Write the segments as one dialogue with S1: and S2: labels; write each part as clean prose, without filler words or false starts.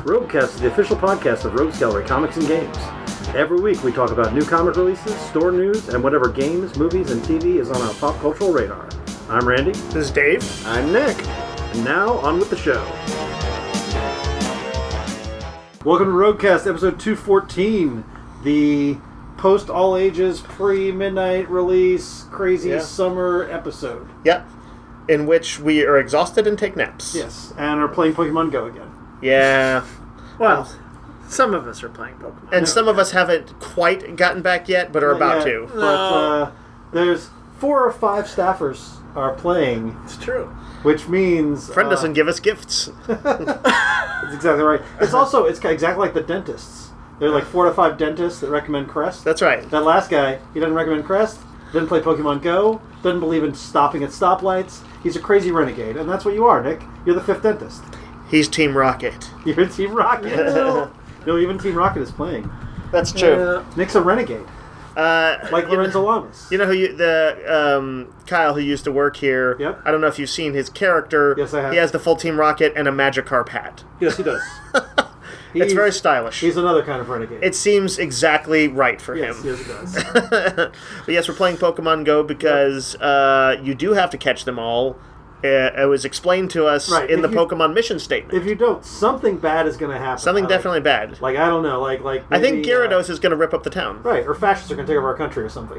S1: Roguecast is the official podcast of Rogues Gallery Comics and Games. Every week we talk about new comic releases, store news, and whatever games, movies, and TV is on our pop cultural radar. I'm Randy.
S2: This is Dave.
S3: I'm Nick.
S1: And now, on with the show. Welcome to Roguecast, episode 214, the post-all-ages, pre-midnight release, crazy summer episode.
S2: Yep. In which we are exhausted and take naps.
S1: Yes, and are playing Pokemon Go again.
S2: Yeah.
S3: Well, some of us are playing Pokemon.
S2: And some of us haven't quite gotten back yet, but are about to.
S1: But there's 4 or 5 staffers are playing.
S3: It's true.
S1: Which means...
S2: Friend doesn't give us gifts.
S1: That's exactly right. It's also, it's exactly like the dentists. There are like 4 to 5 dentists that recommend Crest.
S2: That's right.
S1: That last guy, he doesn't recommend Crest, doesn't play Pokemon Go, doesn't believe in stopping at stoplights. He's a crazy renegade, and that's what you are, Nick. You're the 5th dentist.
S2: He's Team Rocket.
S1: You're Team Rocket. No, even Team Rocket is playing.
S2: That's true.
S1: Nick's a renegade. Like Lorenzo Lamas.
S2: You know who Kyle, who used to work here.
S1: Yep.
S2: I don't know if you've seen his character.
S1: Yes, I have.
S2: He has the full Team Rocket and a Magikarp hat.
S1: Yes, he does.
S2: It's very stylish.
S1: He's another kind of renegade.
S2: It seems exactly right for him.
S1: Yes, it does.
S2: But yes, we're playing Pokemon Go because you do have to catch them all. It was explained to us in the Pokemon mission statement.
S1: If you don't, something bad is going to happen.
S2: Something definitely bad.
S1: Like, I don't know, like maybe,
S2: I think Gyarados is going to rip up the town.
S1: Right, or fascists are going to take over our country or something.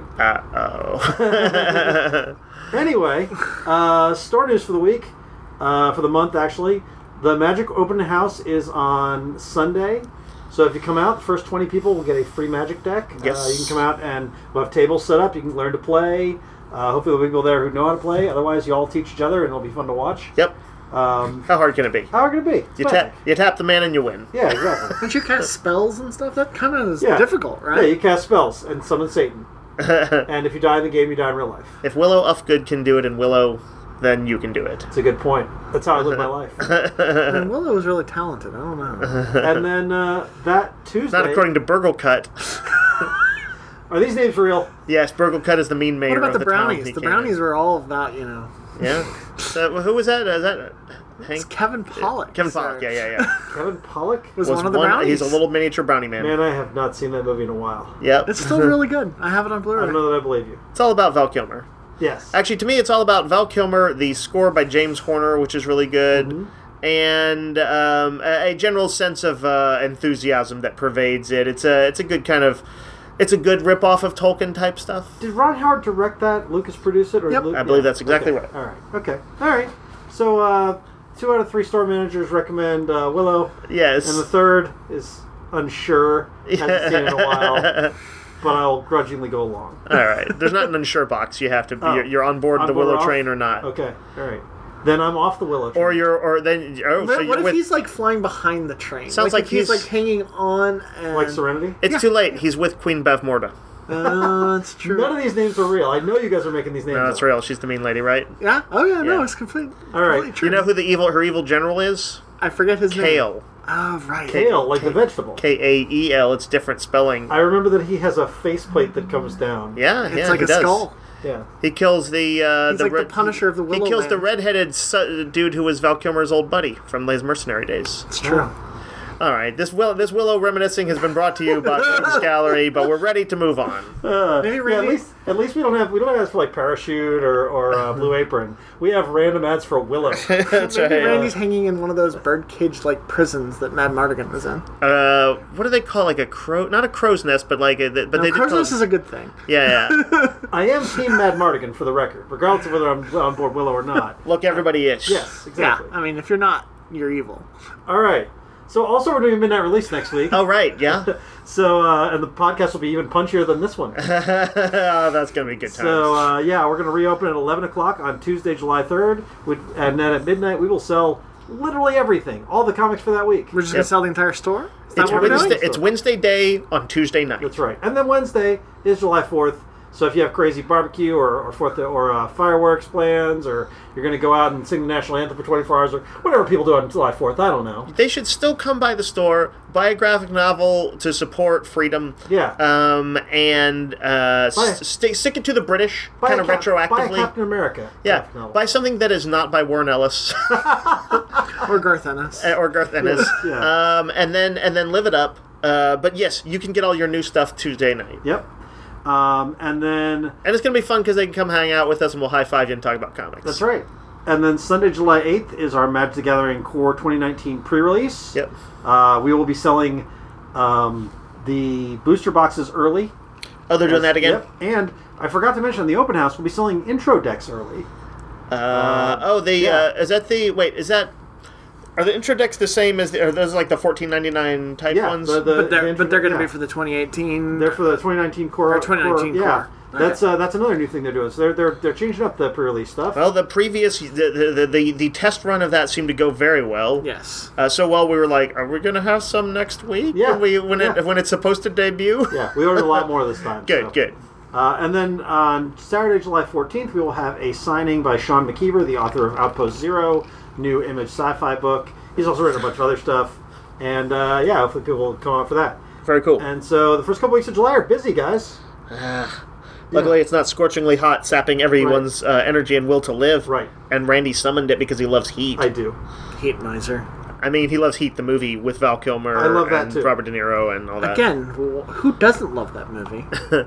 S2: Uh-oh.
S1: Anyway, store news for the week, for the month actually. The Magic Open House is on Sunday. So if you come out, the first 20 people will get a free Magic deck.
S2: Yes.
S1: You can come out and we'll have tables set up. You can learn to play. Hopefully there'll be people there who know how to play. Otherwise, you all teach each other, and it'll be fun to watch.
S2: Yep. How hard can it be?
S1: How hard can it be?
S2: You tap the man and you win.
S1: Yeah, exactly.
S3: Don't you cast spells and stuff? That kind of is difficult, right?
S1: Yeah, you cast spells and summon Satan. And if you die in the game, you die in real life.
S2: If Willow Ufgood can do it in Willow, then you can do it.
S1: It's a good point. That's how I live my life.
S3: And Willow was really talented. I don't know.
S1: And then that Tuesday...
S2: Not according to Burglecut.
S1: Are these names real?
S2: Yes, Burglecut is the mean mayor.
S3: What about
S2: of
S3: the
S2: town
S3: brownies? The brownies were all about,
S2: Yeah. So, who was that? Is that Hank?
S3: It's Kevin Pollock.
S2: Kevin Pollock. Yeah.
S1: Kevin Pollock
S3: was one of the brownies.
S2: He's a little miniature brownie man.
S1: Man, I have not seen that movie in a while.
S2: Yep.
S3: It's still really good. I have it on Blu-ray.
S1: I don't know that I believe you.
S2: It's all about Val Kilmer.
S1: Yes.
S2: Actually, to me, it's all about Val Kilmer, the score by James Horner, which is really good, and a general sense of enthusiasm that pervades it. It's a good kind of... It's a good rip-off of Tolkien-type stuff.
S1: Did Ron Howard direct that? Lucas produce it? Or
S3: Yep.
S2: I believe that's exactly right.
S1: All right. Okay. All right. So, 2 out of 3 store managers recommend Willow.
S2: Yes.
S1: And the third is unsure. Hasn't seen it in a while. But I'll grudgingly go along.
S2: All right. There's not an unsure box. You have to be. You're on board the Willow train or not.
S1: Okay. All right. Then I'm off the Willow train.
S2: Or you're.
S3: What if he's like flying behind the train?
S2: Sounds like
S3: if he's like hanging on. And...
S1: Like Serenity?
S2: It's too late. He's with Queen Bevmorda.
S3: That's true.
S1: None of these names are real. I know you guys are making these names
S2: No, that's
S1: up.
S2: real. She's the mean lady, right?
S3: Yeah? Oh, yeah, no,
S2: Yeah.
S3: it's completely
S1: Right.
S2: You know who her evil general is?
S3: I forget his name.
S2: Kale.
S3: Oh, right.
S1: Kale, like the vegetable.
S2: Kael. It's different spelling.
S1: I remember that he has a faceplate that comes down.
S2: Yeah,
S3: It's like
S2: he
S3: a
S2: does.
S3: skull.
S1: Yeah.
S2: He kills the...
S3: He's like the Punisher of the Willow
S2: He kills the
S3: Land.
S2: redheaded dude who was Val Kilmer's old buddy from his mercenary days.
S3: It's true.
S2: All right, this Willow reminiscing has been brought to you by Rogues Gallery, but we're ready to move on.
S3: Maybe
S1: Yeah,
S3: Randy...
S1: at least we don't have ads for like Parachute or Blue Apron. We have random ads for Willow.
S2: That's
S3: Maybe
S2: right.
S3: Randy's hanging in one of those birdcage-like prisons that Mad Mardigan was in.
S2: What do they call like a crow? Not a crow's nest, but like they
S3: Crow's
S2: call
S3: Nest is a good thing.
S2: Yeah.
S1: I am Team Mad Mardigan for the record, regardless of whether I'm on board Willow or not.
S2: Look, everybody is.
S1: Yes, exactly.
S3: Yeah, I mean, if you're not, you're evil.
S1: All right. So also we're doing a midnight release next week.
S2: Oh right, yeah.
S1: So and the podcast will be even punchier than this one.
S2: Oh, that's gonna be good times.
S1: So we're going to reopen at 11 o'clock on Tuesday, July 3rd, and then at midnight we will sell literally everything, all the comics for that week.
S3: We're just going to sell the entire store? Is that
S2: It's
S3: what we're doing?
S2: Wednesday. It's Wednesday day on Tuesday night.
S1: That's right. And then Wednesday is July 4th. So if you have crazy barbecue or fireworks plans, or you're going to go out and sing the national anthem for 24 hours, or whatever people do on July 4th, I don't know.
S2: They should still come by the store, buy a graphic novel to support freedom.
S1: Yeah.
S2: And stick it to the British, kind of retroactively.
S1: Buy a Captain America.
S2: Yeah, buy something that is not by Warren Ellis.
S3: Or Garth Ennis.
S2: or Garth Ennis.
S1: Yeah.
S2: And then Live It Up. But yes, you can get all your new stuff Tuesday night.
S1: Yep. And then...
S2: And it's going to be fun because they can come hang out with us and we'll high-five you and talk about comics.
S1: That's right. And then Sunday, July 8th is our Magic the Gathering Core 2019 pre-release.
S2: Yep.
S1: We will be selling the booster boxes early.
S2: Oh, they're doing that again?
S1: Yep. And I forgot to mention, the open house will be selling intro decks early.
S2: Is that the... Wait, is that... Are the intro decks the same as... Are those like the $14.99 type ones?
S3: But they're going to be for the 2018...
S1: They're for the 2019 Core.
S3: Or 2019 Core.
S1: Yeah.
S3: Okay.
S1: That's another new thing they're doing. So they're changing up the pre-release stuff.
S2: Well, the previous... The test run of that seemed to go very well.
S3: Yes.
S2: So while we were like, are we going to have some next week?
S1: Yeah.
S2: When it's supposed to debut?
S1: Yeah, we ordered a lot more this time.
S2: Good.
S1: And then on Saturday, July 14th, we will have a signing by Sean McKeever, the author of Outpost Zero, new Image sci-fi book. He's also written a bunch of other stuff. And hopefully people will come out for that.
S2: Very cool.
S1: And so the first couple weeks of July are busy, guys.
S2: Luckily, it's not scorchingly hot, sapping everyone's energy and will to live.
S1: Right.
S2: And Randy summoned it because he loves Heat.
S1: I do.
S3: Heat miser.
S2: I mean, he loves Heat, the movie with Val Kilmer
S1: I love that
S2: and
S1: too.
S2: Robert De Niro and all that.
S3: Again, who doesn't love that movie?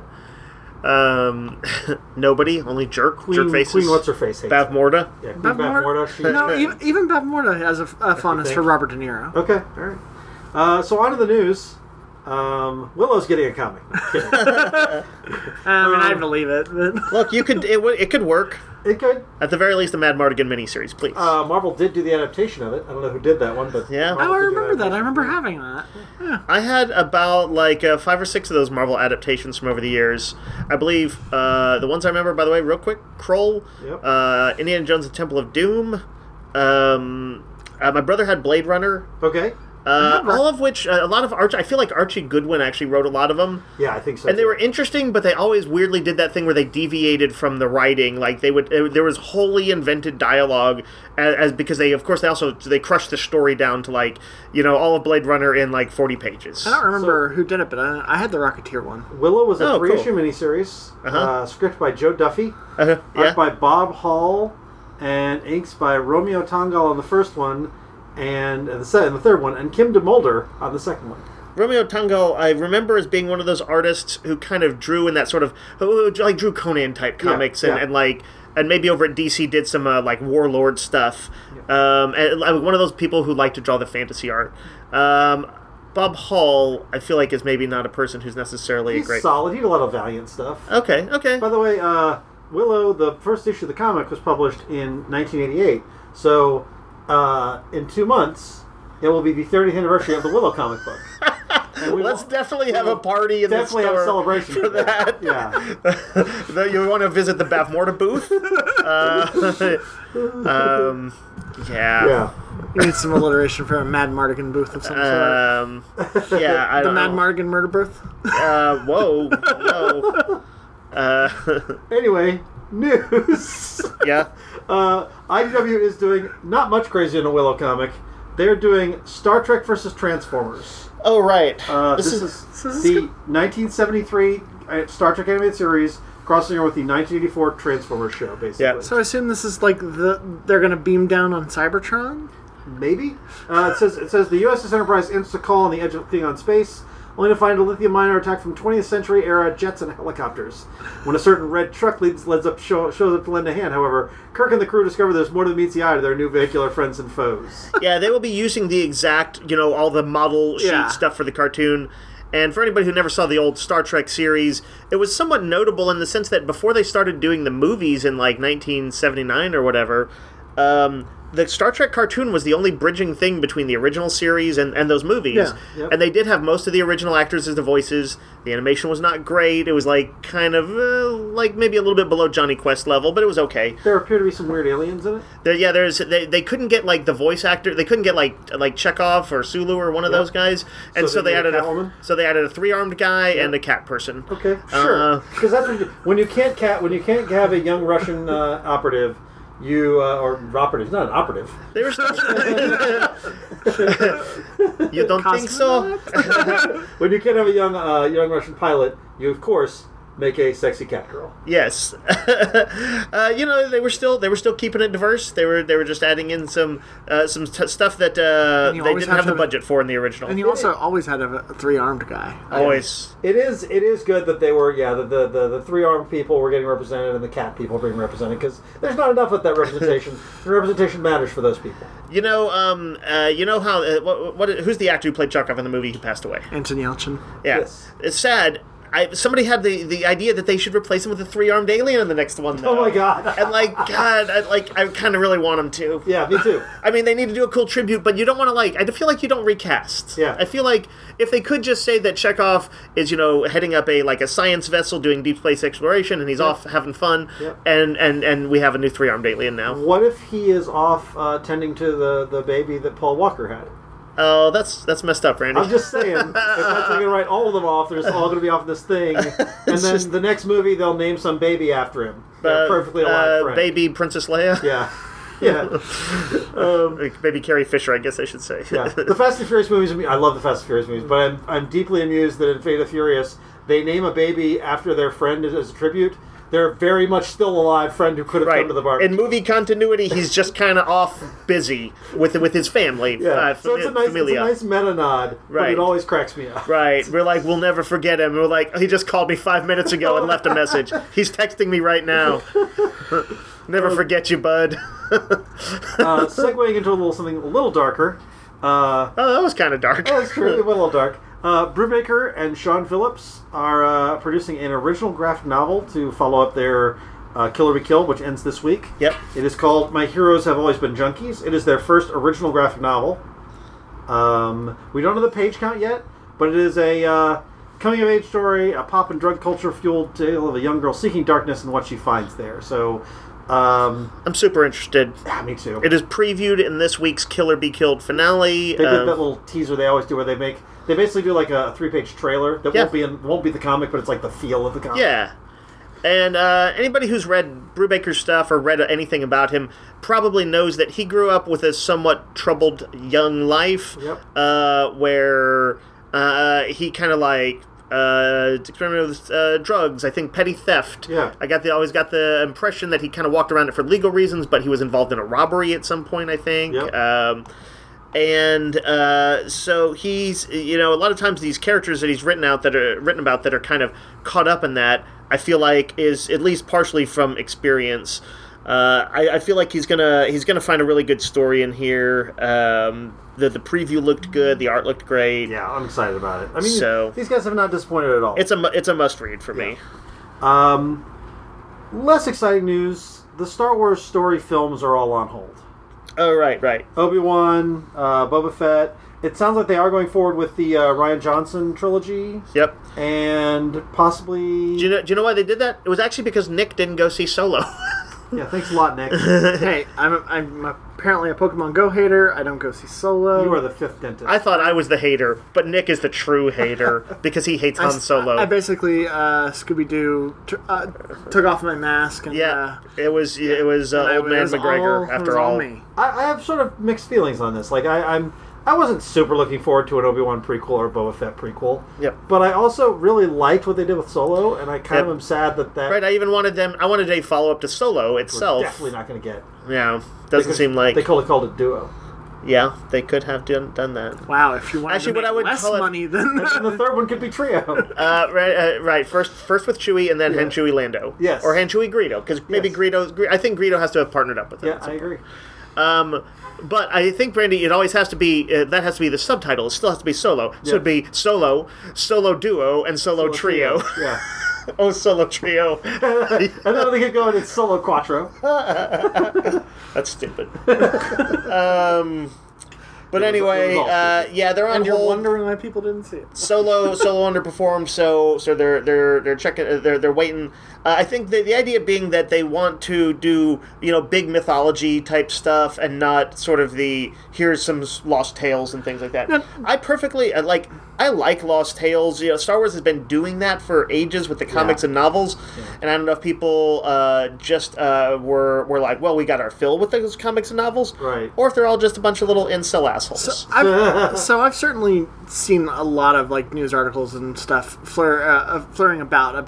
S2: Nobody, only jerk faces.
S1: Queen what's-her-face hates
S2: Bav
S1: it.
S2: Morda.
S1: Yeah, Queen Bav Morda.
S3: No, even Bav Morda has a fondness for Robert De Niro.
S1: Okay, all right. So on to the news. Willow's getting a comic. Kidding.
S3: I believe it. But...
S2: Look, it could work.
S1: It could.
S2: At the very least, a Mad Mardigan miniseries, please.
S1: Marvel did do the adaptation of it. I don't know who did that one, but
S2: yeah.
S3: I remember that. I remember having that. Yeah.
S2: I had about 5 or 6 of those Marvel adaptations from over the years. I believe the ones I remember, by the way, real quick: Kroll,
S1: Yep.
S2: Indiana Jones: The Temple of Doom. My brother had Blade Runner.
S1: Okay.
S2: All of which, a lot of Archie. I feel like Archie Goodwin actually wrote a lot of them.
S1: Yeah, I think so.
S2: And they were interesting, but they always weirdly did that thing where they deviated from the writing. Like there was wholly invented dialogue, as because they crushed the story down to all of Blade Runner in 40 pages.
S3: I don't remember who did it, but I had the Rocketeer one.
S1: Willow was a
S2: cool.
S1: 3-issue miniseries. Script by Joe Duffy,
S2: Yeah.
S1: art by Bob Hall, and inks by Romeo Tangal on the first one. And the third one, and Kim DeMulder on the second one.
S2: Romeo Tangal, I remember as being one of those artists who kind of drew in that sort of drew Conan type comics, and maybe over at DC did some Warlord stuff. And one of those people who like to draw the fantasy art. Bob Hall, I feel like, is maybe not a person who's necessarily
S1: He's
S2: great.
S1: solid. He did a lot of Valiant stuff.
S2: Okay.
S1: By the way, Willow, the first issue of the comic was published in 1988. So. In 2 months, it will be the 30th anniversary of the Willow comic book. And
S2: Let's definitely have a party in the store.
S1: Definitely have a celebration
S2: for that.
S1: Yeah.
S2: You want to visit the Bav Morda booth?
S1: Yeah.
S3: You need some alliteration for a Mad Mardigan booth of some sort.
S2: Yeah, I don't know.
S3: The Mad Mardigan murder booth?
S2: Whoa.
S1: Anyway, news.
S2: Yeah.
S1: IDW is doing not much crazy in a Willow comic. They're doing Star Trek versus Transformers.
S2: Oh, right.
S1: This is the 1973 Star Trek animated series crossing over with the 1984 Transformers show, basically.
S2: Yeah.
S3: So I assume this is they're going to beam down on Cybertron?
S1: Maybe. It says the USS Enterprise ends a call on the edge of Klingon space, only to find a lithium miner attack from 20th century era jets and helicopters. When a certain red truck shows up to lend a hand, however, Kirk and the crew discover there's more than meets the eye to their new vehicular friends and foes.
S2: Yeah, they will be using the exact, all the model sheet stuff for the cartoon. And for anybody who never saw the old Star Trek series, it was somewhat notable in the sense that before they started doing the movies in 1979 or whatever, the Star Trek cartoon was the only bridging thing between the original series and those movies.
S3: Yeah.
S1: Yep.
S2: And they did have most of the original actors as the voices. The animation was not great. It was kind of maybe a little bit below Johnny Quest level, but it was okay.
S1: There appear to be some weird aliens in it.
S2: They couldn't get the voice actor. They couldn't get like Chekhov or Sulu or one of those guys. And so they added a 3-armed guy and a cat person.
S1: Okay, sure. Because that's when you can't have a young Russian operative. Or operative, not an operative.
S2: They were still... You don't think so?
S1: When you can't have a young Russian pilot, you of course make a sexy cat girl.
S2: Yes, they were still keeping it diverse. They were just adding in some stuff that they didn't have the budget for in the original.
S3: And you also always had a 3-armed guy.
S2: Always.
S1: It is good that they were the 3-armed people were getting represented and the cat people being represented, because there's not enough of that representation. The representation matters for those people.
S2: Who's the actor who played Chekhov in the movie who passed away?
S3: Anton Yelchin.
S2: Yeah,
S1: Yes.
S2: It's sad. Somebody had the idea that they should replace him with a 3-armed alien in the next one. Though.
S1: Oh my god!
S2: And I kind of really want him to.
S1: Yeah, me too.
S2: I mean, they need to do a cool tribute, but you don't want to I feel like you don't recast.
S1: Yeah.
S2: I feel like if they could just say that Chekhov is heading up a science vessel doing deep space exploration, and he's off having fun, and we have a new 3-armed alien now.
S1: What if he is off tending to the baby that Paul Walker had?
S2: Oh, that's messed up, Randy.
S1: I'm just saying, if that's going to write all of them off, they're just all going to be off this thing, and then the next movie they'll name some baby after him. Perfectly alive friend.
S2: Baby Princess Leia.
S1: Yeah.
S2: Baby Carrie Fisher, I guess I should say.
S1: Yeah. The Fast and Furious movies. I love the Fast and Furious movies, but I'm deeply amused that in Fate of the Furious they name a baby after their friend as a tribute. They're very much still alive friend who could have come to the barbecue.
S2: In movie continuity, he's just kind of off busy with his family.
S1: Yeah, so it's a nice meta nod, but it always cracks me up.
S2: Right, we're like, we'll never forget him. We're like, he just called me 5 minutes ago and left a message. He's texting me right now. Never forget you, bud.
S1: Segueing into something a little darker.
S2: That was kind of dark.
S1: That's true, a little dark. Brubaker and Sean Phillips are producing an original graphic novel to follow up their Kill or Be Killed, which ends this week.
S2: Yep.
S1: It is called My Heroes Have Always Been Junkies. It is their first original graphic novel. We don't know the page count yet, but it is a coming-of-age story, a pop and drug culture-fueled tale of a young girl seeking darkness and what she finds there. So,
S2: I'm super interested.
S1: Yeah, me too.
S2: It is previewed in this week's Kill or Be Killed finale.
S1: They did that little teaser they always do where they basically do like a 3-page trailer that won't be the comic, but it's like the feel of the comic.
S2: Yeah. And anybody who's read Brubaker's stuff or read anything about him probably knows that he grew up with a somewhat troubled young life.
S1: Yep.
S2: Where he kind of experimented with drugs. I think petty theft.
S1: Yeah.
S2: I always got the impression that he kind of walked around it for legal reasons, but he was involved in a robbery at some point, I think.
S1: Yep.
S2: So he's, a lot of times these characters that he's written about that are kind of caught up in that, I feel like is at least partially from experience. I feel like he's gonna find a really good story in here. The preview looked good, the art looked great.
S1: Yeah, I'm excited about it. I mean, these guys have not disappointed at all.
S2: It's a must read for me.
S1: Less exciting news: the Star Wars story films are all on hold.
S2: Oh, right.
S1: Obi-Wan, Boba Fett. It sounds like they are going forward with the Rian Johnson trilogy.
S2: Yep.
S1: And possibly...
S2: Do you know why they did that? It was actually because Nick didn't go see Solo.
S1: Yeah, thanks a lot, Nick.
S3: Hey, I'm apparently a Pokemon Go hater. I don't go see Solo.
S1: You are the fifth dentist.
S2: I thought I was the hater, but Nick is the true hater because he hates Han Solo.
S3: I basically Scooby-Doo took off my mask. And,
S2: it was old man McGregor after all.
S3: Me.
S1: I have sort of mixed feelings on this. Like I wasn't super looking forward to an Obi-Wan prequel or a Boba Fett prequel.
S2: Yep.
S1: But I also really liked what they did with Solo, and I kind of am sad that...
S2: Right, I wanted a follow-up to Solo itself.
S1: We're definitely not going to get.
S2: Yeah, doesn't seem like...
S1: They could have called it Duo.
S2: Yeah, they could have done that.
S3: Wow, if you wanted to make less money than...
S1: And the third one could be Trio.
S2: Right. First with Chewie, and then Han Chewie Lando.
S1: Yes.
S2: Or Han Chewie Greedo, because maybe Greedo... I think Greedo has to have partnered up with him.
S1: Yeah, I agree.
S2: But I think, Brandy, it always has to be, that has to be the subtitle. It still has to be Solo. So it'd be Solo Duo, and Solo Trio.
S1: Yeah.
S2: Oh, Solo Trio.
S1: And then they keep going, it's Solo Quattro.
S2: That's stupid. But anyway, they're on
S3: and you're
S2: hold.
S3: wondering why people didn't see it.
S2: Solo underperformed, so they're checking. They're waiting. I think the idea being that they want to do big mythology type stuff and not sort of the here's some lost tales and things like that.
S3: Yeah.
S2: I perfectly I like Lost Tales. Star Wars has been doing that for ages with the comics and novels, and I don't know if people just were like, well, we got our fill with those comics and novels,
S1: right?
S2: Or if they're all just a bunch of little incel assholes.
S3: So I've certainly seen a lot of news articles and stuff flurrying about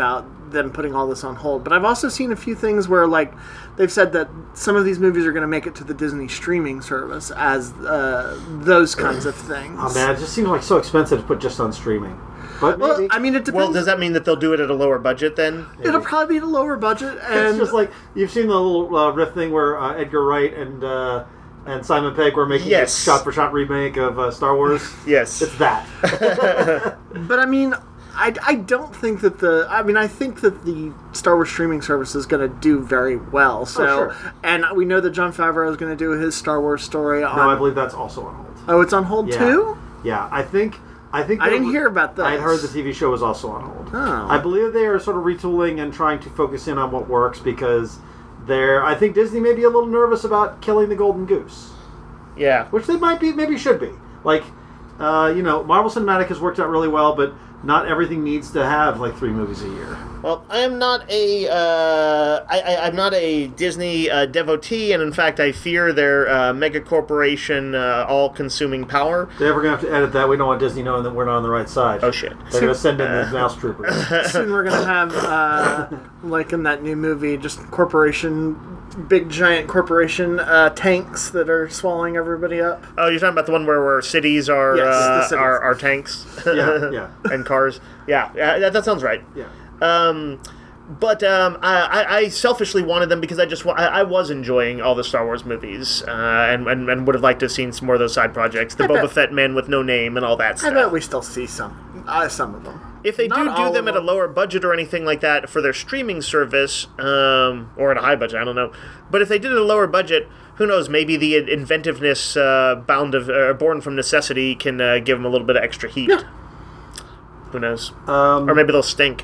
S3: them putting all this on hold. But I've also seen a few things where, like, they've said that some of these movies are going to make it to the Disney streaming service as those kinds of things.
S1: Oh man, it just seems like so expensive to put just on streaming. But maybe.
S3: Well, I mean, it depends.
S2: Well, does that mean that they'll do it at a lower budget then?
S3: It'll probably be at a lower budget, and
S1: It's just like you've seen the little riff thing where Edgar Wright and Simon Pegg were making a shot-for-shot remake of Star Wars.
S2: Yes,
S1: it's that.
S3: But I mean, I don't think that I think that the Star Wars streaming service is going to do very well. So,
S1: sure.
S3: And we know that Jon Favreau is going to do his Star Wars story.
S1: No, I believe that's also on hold.
S3: Oh, it's on hold too?
S1: Yeah, I think I
S3: didn't hear about this.
S1: I heard the TV show was also on hold.
S3: Oh.
S1: I believe they are sort of retooling and trying to focus in on what works because I think Disney may be a little nervous about killing the golden goose.
S2: Yeah.
S1: Which they maybe should be. Like, Marvel Cinematic has worked out really well, but not everything needs to have like 3 movies a year.
S2: Well, I am not I'm not a Disney devotee, and in fact, I fear their mega corporation, all-consuming power.
S1: They're ever going to have to edit that. We don't want Disney knowing that we're not on the right side.
S2: Oh shit!
S1: They're going to send in the mouse troopers.
S3: Soon we're going to have, like in that new movie, just big giant corporation tanks that are swallowing everybody up.
S2: Oh, you're talking about the one where cities are
S3: Yes,
S2: are tanks?
S1: Yeah.
S2: And cars. Yeah, that sounds right.
S1: Yeah.
S2: But I selfishly wanted them because I was enjoying all the Star Wars movies and would have liked to have seen some more of those side projects, the Boba Fett Man with no name and all that stuff.
S3: I bet we still see some of them.
S2: If they
S3: Not
S2: do
S3: all
S2: them
S3: of
S2: at a lower budget or anything like that for their streaming service, or at a high budget, I don't know. But if they did it at a lower budget, who knows? Maybe the inventiveness born from necessity can give them a little bit of extra heat.
S3: Yeah.
S2: Who knows? Or maybe they'll stink.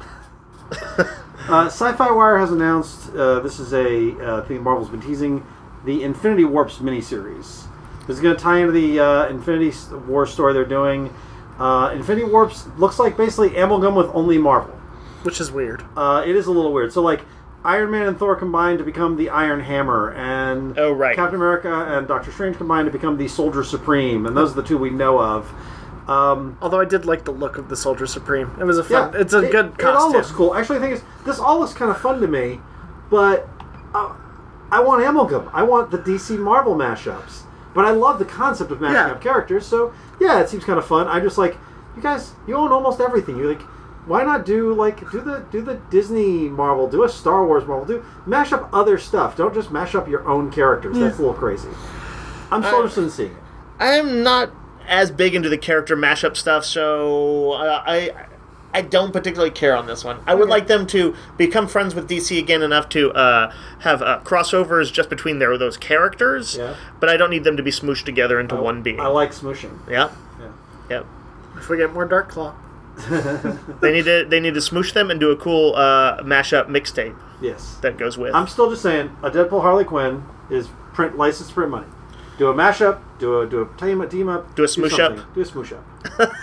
S1: Sci-Fi Wire has announced, this is a thing Marvel's been teasing, the Infinity Warps miniseries. This is going to tie into the Infinity War story they're doing. Infinity Warps looks like basically amalgam with only Marvel.
S3: Which is weird.
S1: It is a little weird. So, like, Iron Man and Thor combined to become the Iron Hammer, and Captain America and Doctor Strange combined to become the Soldier Supreme, and those are the 2 we know of.
S3: Although I did like the look of the Soldier Supreme. It was it's a good costume.
S1: It all looks cool. Actually, the thing is, this all looks kind of fun to me, but I want amalgam. I want the DC Marvel mashups. But I love the concept of mashing up characters, so yeah, it seems kind of fun. I'm just like, you guys, you own almost everything. You're like, why not do the Disney Marvel, do a Star Wars Marvel, mash up other stuff. Don't just mash up your own characters. That's a little crazy. I'm so interested in seeing it.
S2: I'm not as big into the character mashup stuff, so I don't particularly care on this one. I would like them to become friends with DC again enough to have crossovers just between those characters, but I don't need them to be smooshed together into one being.
S1: I like smooshing.
S2: Yeah. Yep.
S3: If we get more Dark Claw.
S2: They need to smoosh them and do a cool mashup mixtape.
S1: Yes.
S2: That goes with.
S1: I'm still just saying, a Deadpool Harley Quinn is licensed print money. Do a mashup, do a team up,
S2: do a smoosh up.
S1: Do a smoosh up.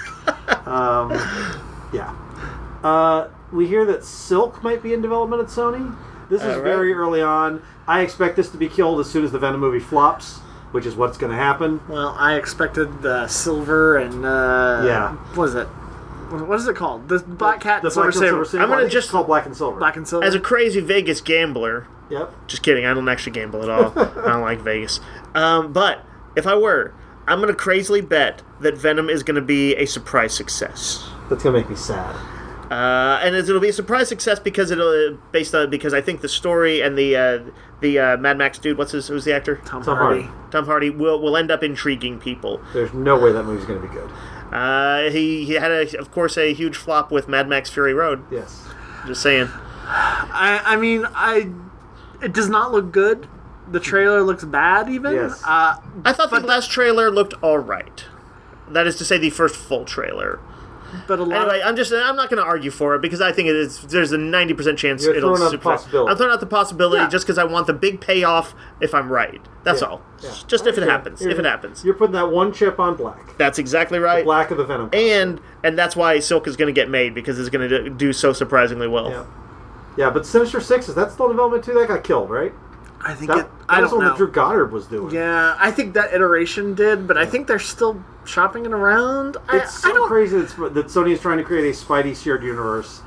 S1: Yeah. We hear that Silk might be in development at Sony. This is very early on. I expect this to be killed as soon as the Venom movie flops, which is what's going to happen.
S3: Well, I expected Silver and what is it? What is it called? The Black Cat and Silver Saber.
S1: I'm going to just call Black and Silver.
S3: Black and Silver.
S2: As a crazy Vegas gambler.
S1: Yep.
S2: Just kidding. I don't actually gamble at all. I don't like Vegas. But if I were, I'm going to crazily bet that Venom is going to be a surprise success.
S1: That's going to make me sad.
S2: And it'll be a surprise success because because I think the story and the Mad Max dude, who's the actor?
S3: Tom Hardy.
S2: Tom Hardy will end up intriguing people.
S1: There's no way that movie's going to be good.
S2: He had of course a huge flop with Mad Max Fury Road.
S1: Yes.
S2: Just saying.
S3: I mean, it does not look good. The trailer looks bad even.
S1: Yes.
S2: I thought the last trailer looked alright. That is to say, the first full trailer.
S3: But
S2: anyway, I'm not going to argue for it because I think there's a 90% chance it'll
S1: throwing out the possibility.
S2: I'm throwing out the possibility just because I want the big payoff if I'm right. That's all. Yeah. Just if it happens. If it happens.
S1: You're putting that one chip on Black.
S2: That's exactly right.
S1: The Black of the Venom.
S2: And that's why Silk is going to get made because it's going to do so surprisingly well.
S1: Yeah, but Sinister Six, is that still in development too? That got killed, right?
S3: I think
S1: that was what Drew Goddard was doing.
S3: Yeah, I think that iteration did, but I think they're still shopping it around.
S1: It's so crazy that Sony is trying to create a Spidey shared universe.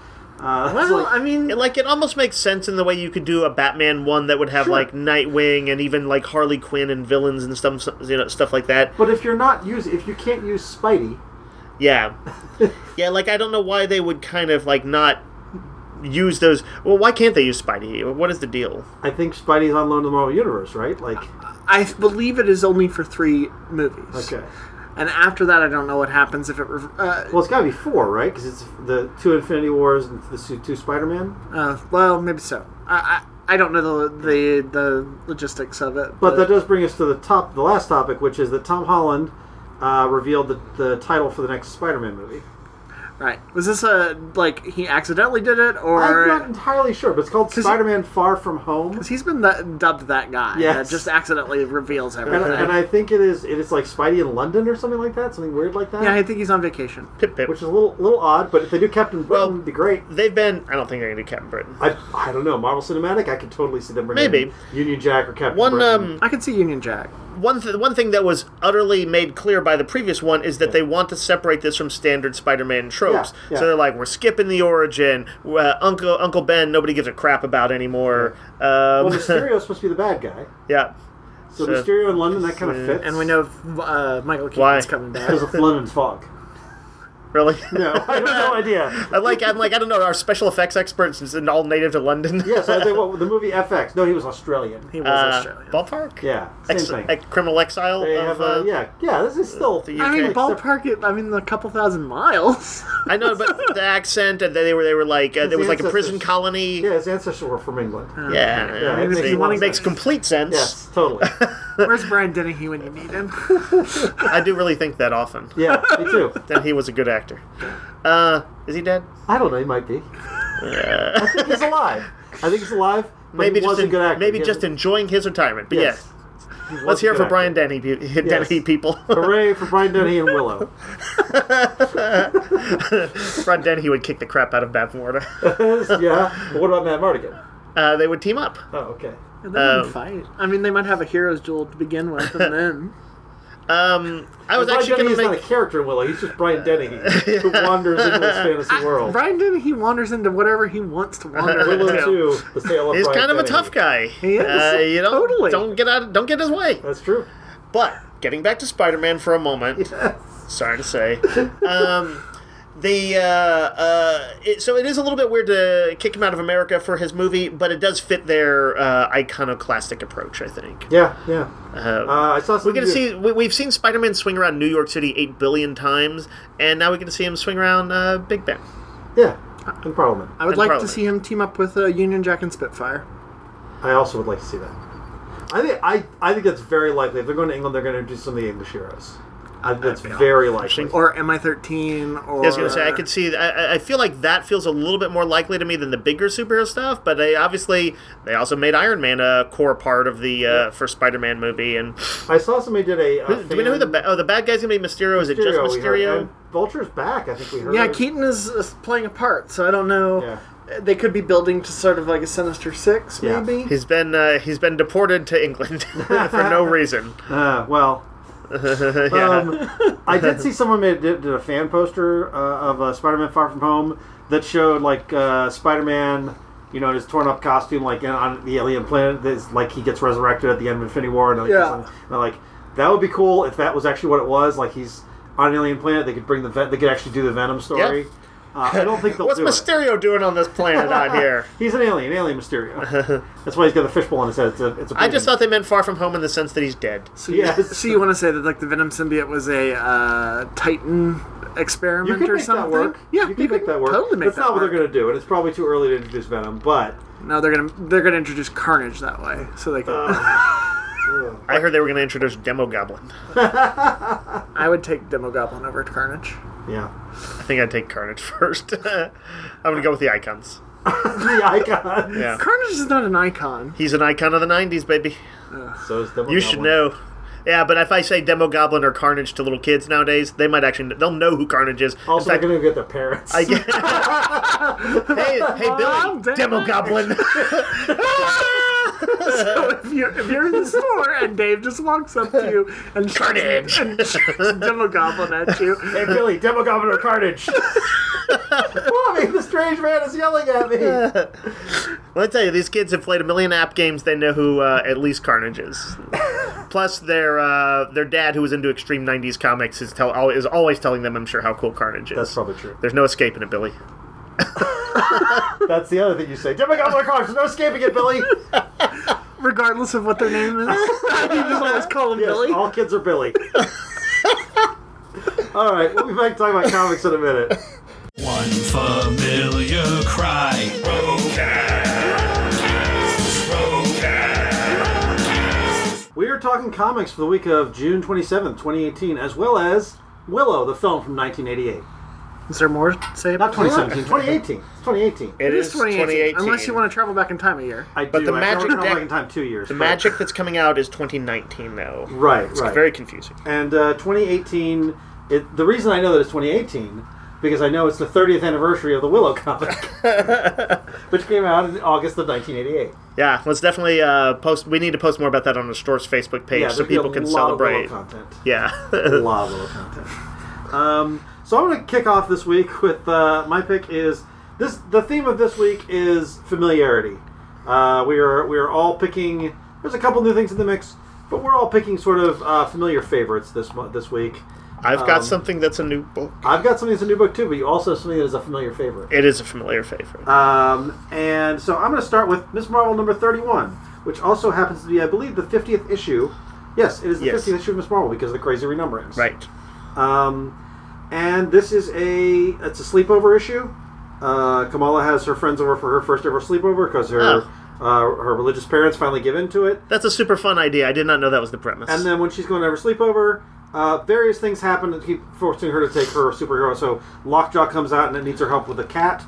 S3: Well, I mean,
S2: It almost makes sense in the way you could do a Batman one that would have
S1: Sure.
S2: like Nightwing and even like Harley Quinn and villains and stuff like that.
S1: but if you can't use Spidey,
S2: Yeah, yeah. Like I don't know why they would kind of like not use those. Well, why can't they use Spidey? What is the deal?
S1: I think Spidey's on loan to the Marvel Universe, right? Like,
S3: I believe it is only for 3 movies.
S1: okay.
S3: And after that, I don't know what happens if it.
S1: Well, it's got to be 4, right? Because it's the 2 Infinity Wars and the 2 Spider-Man.
S3: Well, maybe so. I don't know the logistics of it.
S1: But that does bring us to the last topic, which is that Tom Holland revealed the title for the next Spider-Man movie.
S3: Right. Was this he accidentally did it, or...
S1: I'm not entirely sure, but it's called Spider-Man Far From Home.
S3: Because he's been dubbed that guy.
S1: Yes.
S3: That just accidentally reveals everything.
S1: And I think it is like Spidey in London or something like that, something weird like that.
S3: Yeah, I think he's on vacation.
S2: Pip pip.
S1: Which is a little odd, but if they do Captain Britain, it'd be great.
S2: They've been. I don't think they're going to do Captain Britain.
S1: I don't know. Marvel Cinematic, I could totally see them bringing
S2: Maybe.
S1: in Union Jack or Captain Britain.
S3: I could see Union Jack.
S2: One thing that was utterly made clear by the previous one is that they want to separate this from standard Spider-Man tropes.
S1: Yeah.
S2: So they're like, we're skipping the origin. Uncle Ben, nobody gives a crap about anymore.
S1: Well, Mysterio's supposed to be the bad guy.
S2: Yeah.
S1: So Mysterio in London, that kind of fits.
S3: And we know Michael Keaton's
S2: Why?
S3: coming back.
S1: Because of London's fog.
S2: Really?
S1: No, I have no idea.
S2: I'm like, I don't know. Our special effects experts is all native to London.
S1: Yes, I think the movie FX. No, he was Australian.
S3: He was Australian.
S2: Ballpark.
S1: Yeah, same thing.
S2: Criminal Exile.
S1: They
S2: of,
S1: have this is still.
S2: the
S3: I mean,
S2: UK.
S3: ballpark. A couple thousand miles.
S2: I know, but the accent and they were like there was like a prison
S1: ancestors.
S2: colony.
S1: Yeah, his ancestors were from England.
S2: Yeah,
S1: it makes a lot of
S2: makes
S1: sense.
S2: complete sense.
S1: Yes, totally.
S3: Where's Brian Dennehy when you need him?
S2: I do really think that often.
S1: Yeah, me too.
S2: That he was a good actor. Is he dead?
S1: I don't know. He might be. I think he's alive. But
S2: Maybe
S1: he was a good actor.
S2: maybe
S1: He
S2: just
S1: had-
S2: enjoying his retirement. But
S1: Yes.
S2: yes,
S1: he was
S2: let's
S1: a
S2: hear it
S1: good
S2: for Brian
S1: actor.
S2: Dennehy people.
S1: Hooray for Brian Dennehy and Willow.
S2: Brian Dennehy would kick the crap out of Beth Morta.
S1: Yeah. But what about Matt Mardigan?
S2: They would team up.
S1: Oh, okay.
S3: They wouldn't fight. I mean, they might have a hero's duel to begin with, and then...
S2: I was
S1: Brian
S2: actually going
S1: Dennehy's
S2: to
S1: not
S2: make.
S1: a character in Willow. He's just Brian Dennehy who wanders into this fantasy world.
S3: Brian Dennehy wanders into whatever he wants to wander
S1: Willow
S3: into.
S1: 2, the tale of
S2: He's
S1: Brian
S2: kind of a
S1: Dennehy.
S2: tough guy.
S3: He is. Totally.
S2: Don't get his way.
S1: That's true.
S2: But getting back to Spider-Man for a moment.
S1: Yes.
S2: Sorry to say. So it is a little bit weird to kick him out of America for his movie, but it does fit their iconoclastic approach, I think.
S1: Yeah. I saw
S2: We're
S1: something.
S2: gonna see. We've seen Spider-Man swing around New York City 8 billion times, and now we get to see him swing around Big Ben.
S1: Yeah, in Parliament.
S3: I would
S2: And
S3: like
S2: Parliament.
S3: to see him team up with Union Jack and Spitfire.
S1: I also would like to see that. I think that's very likely. If they're going to England, they're going to introduce some of the English heroes. I think that's very likely.
S3: Or MI-13, or...
S2: I was going to say, I could see. I feel like that feels a little bit more likely to me than the bigger superhero stuff. But they also made Iron Man a core part of the first Spider-Man movie. And
S1: I saw somebody did a.
S2: do we know who the bad guy's going to be? Mysterio? Is it just
S1: we heard.
S2: Mysterio?
S1: And Vulture's back. I think we heard.
S3: Yeah, Keaton is playing a part, so I don't know.
S1: Yeah.
S3: They could be building to sort of like a Sinister Six,
S1: Yeah.
S3: maybe?
S2: He's been deported to England for no reason.
S1: Well. I did see someone did a fan poster of Spider-Man Far From Home that showed like Spider-Man, in his torn up costume, like on the alien planet. Like he gets resurrected at the end of Infinity War, and like that would be cool if that was actually what it was. Like he's on an alien planet. They could they could actually do the Venom story.
S2: Yeah.
S1: I don't think they'll
S2: What's
S1: do
S2: Mysterio doing on this planet out here?
S1: it. He's an alien Mysterio. That's why he's got the fishbowl on his head. It's a
S2: I just thought they meant Far From Home in the sense that he's dead.
S3: So,
S1: Yes.
S3: so you want to say that like the Venom symbiote was a Titan experiment
S1: You could
S3: or
S1: make
S3: something?
S1: that work.
S3: Yeah,
S1: you can make that work.
S3: Totally make
S1: That's
S3: that
S1: not what
S3: work.
S1: they're going to do, and it's probably too early to introduce Venom. But
S3: No, they're gonna introduce Carnage that way, so they can.
S2: I heard they were going to introduce Demo Goblin.
S3: I would take Demo Goblin over Carnage.
S1: yeah,
S2: I think I'd take Carnage first. I'm going to go with the icons.
S1: the icon.
S2: Yeah.
S3: Carnage is not an icon.
S2: He's an icon of the 90s, baby.
S1: So is Demo
S2: You should know. Yeah, but if I say Demo Goblin or Carnage to little kids nowadays, they might they'll know who Carnage is.
S1: Also,
S2: In fact,
S1: they're going to get their parents.
S2: I get, hey
S3: Mom,
S2: Billy,
S3: Dad.
S2: Demo Goblin.
S3: So if you're in the store and Dave just walks up to you and
S2: Carnage.
S3: and shoots Demo Goblin at you,
S1: Hey, Billy, Demo Goblin or Carnage? Mommy, the strange man is yelling at me.
S2: Let me tell you, these kids have played a million app games. They know who at least Carnage is. Plus, their dad, who was into extreme '90s comics, is always telling them, I'm sure, how cool Carnage is.
S1: That's probably true.
S2: There's no escaping it, Billy.
S1: That's the other thing you say. Jumping out of my car, there's no escaping it, Billy.
S3: Regardless of what their name is. You just always call them Billy.
S1: All kids are Billy. All right, we'll be back talking about comics in a minute.
S4: One familiar cry.
S1: We are talking comics for the week of June 27th, 2018, as well as Willow, the film from 1988.
S3: Is there more to say
S1: Not
S3: about
S1: 2017, 2018. It's 2018.
S2: It is 2018.
S3: Unless you want to travel back in time a year.
S1: I do.
S2: But the
S1: I
S2: magic
S1: traveled
S2: deck-
S1: back in time 2 years.
S2: The
S1: but-
S2: magic that's coming out is 2019, though.
S1: Right,
S2: It's
S1: right.
S2: very confusing.
S1: And 2018, the reason I know that it's 2018, because I know it's the 30th anniversary of the Willow comic, which came out in August of 1988.
S2: Yeah, let's definitely post. We need to post more about that on the store's Facebook page
S1: Yeah,
S2: so
S1: there'll be
S2: people
S1: a
S2: can
S1: lot of Willow
S2: celebrate.
S1: content.
S2: Yeah.
S1: A lot of Willow content. So I'm going to kick off this week with my pick is this. The theme of this week is familiarity. We are all picking. There's a couple new things in the mix, but we're all picking sort of familiar favorites this week.
S2: I've got something that's a new book.
S1: I've got something that's a new book too, but you also have something that is a familiar favorite.
S2: It is a familiar favorite.
S1: And so I'm going to start with Ms. Marvel number 31, which also happens to be, I believe, the 50th issue. Yes, it is the 50th issue of Ms. Marvel because of the crazy renumberings.
S2: Right.
S1: And this is it's a sleepover issue. Kamala has her friends over for her first ever sleepover because her religious parents finally give in to it.
S2: That's a super fun idea. I did not know that was the premise.
S1: And then when she's going to have her sleepover, various things happen that keep forcing her to take her superhero. So Lockjaw comes out and it needs her help with a cat.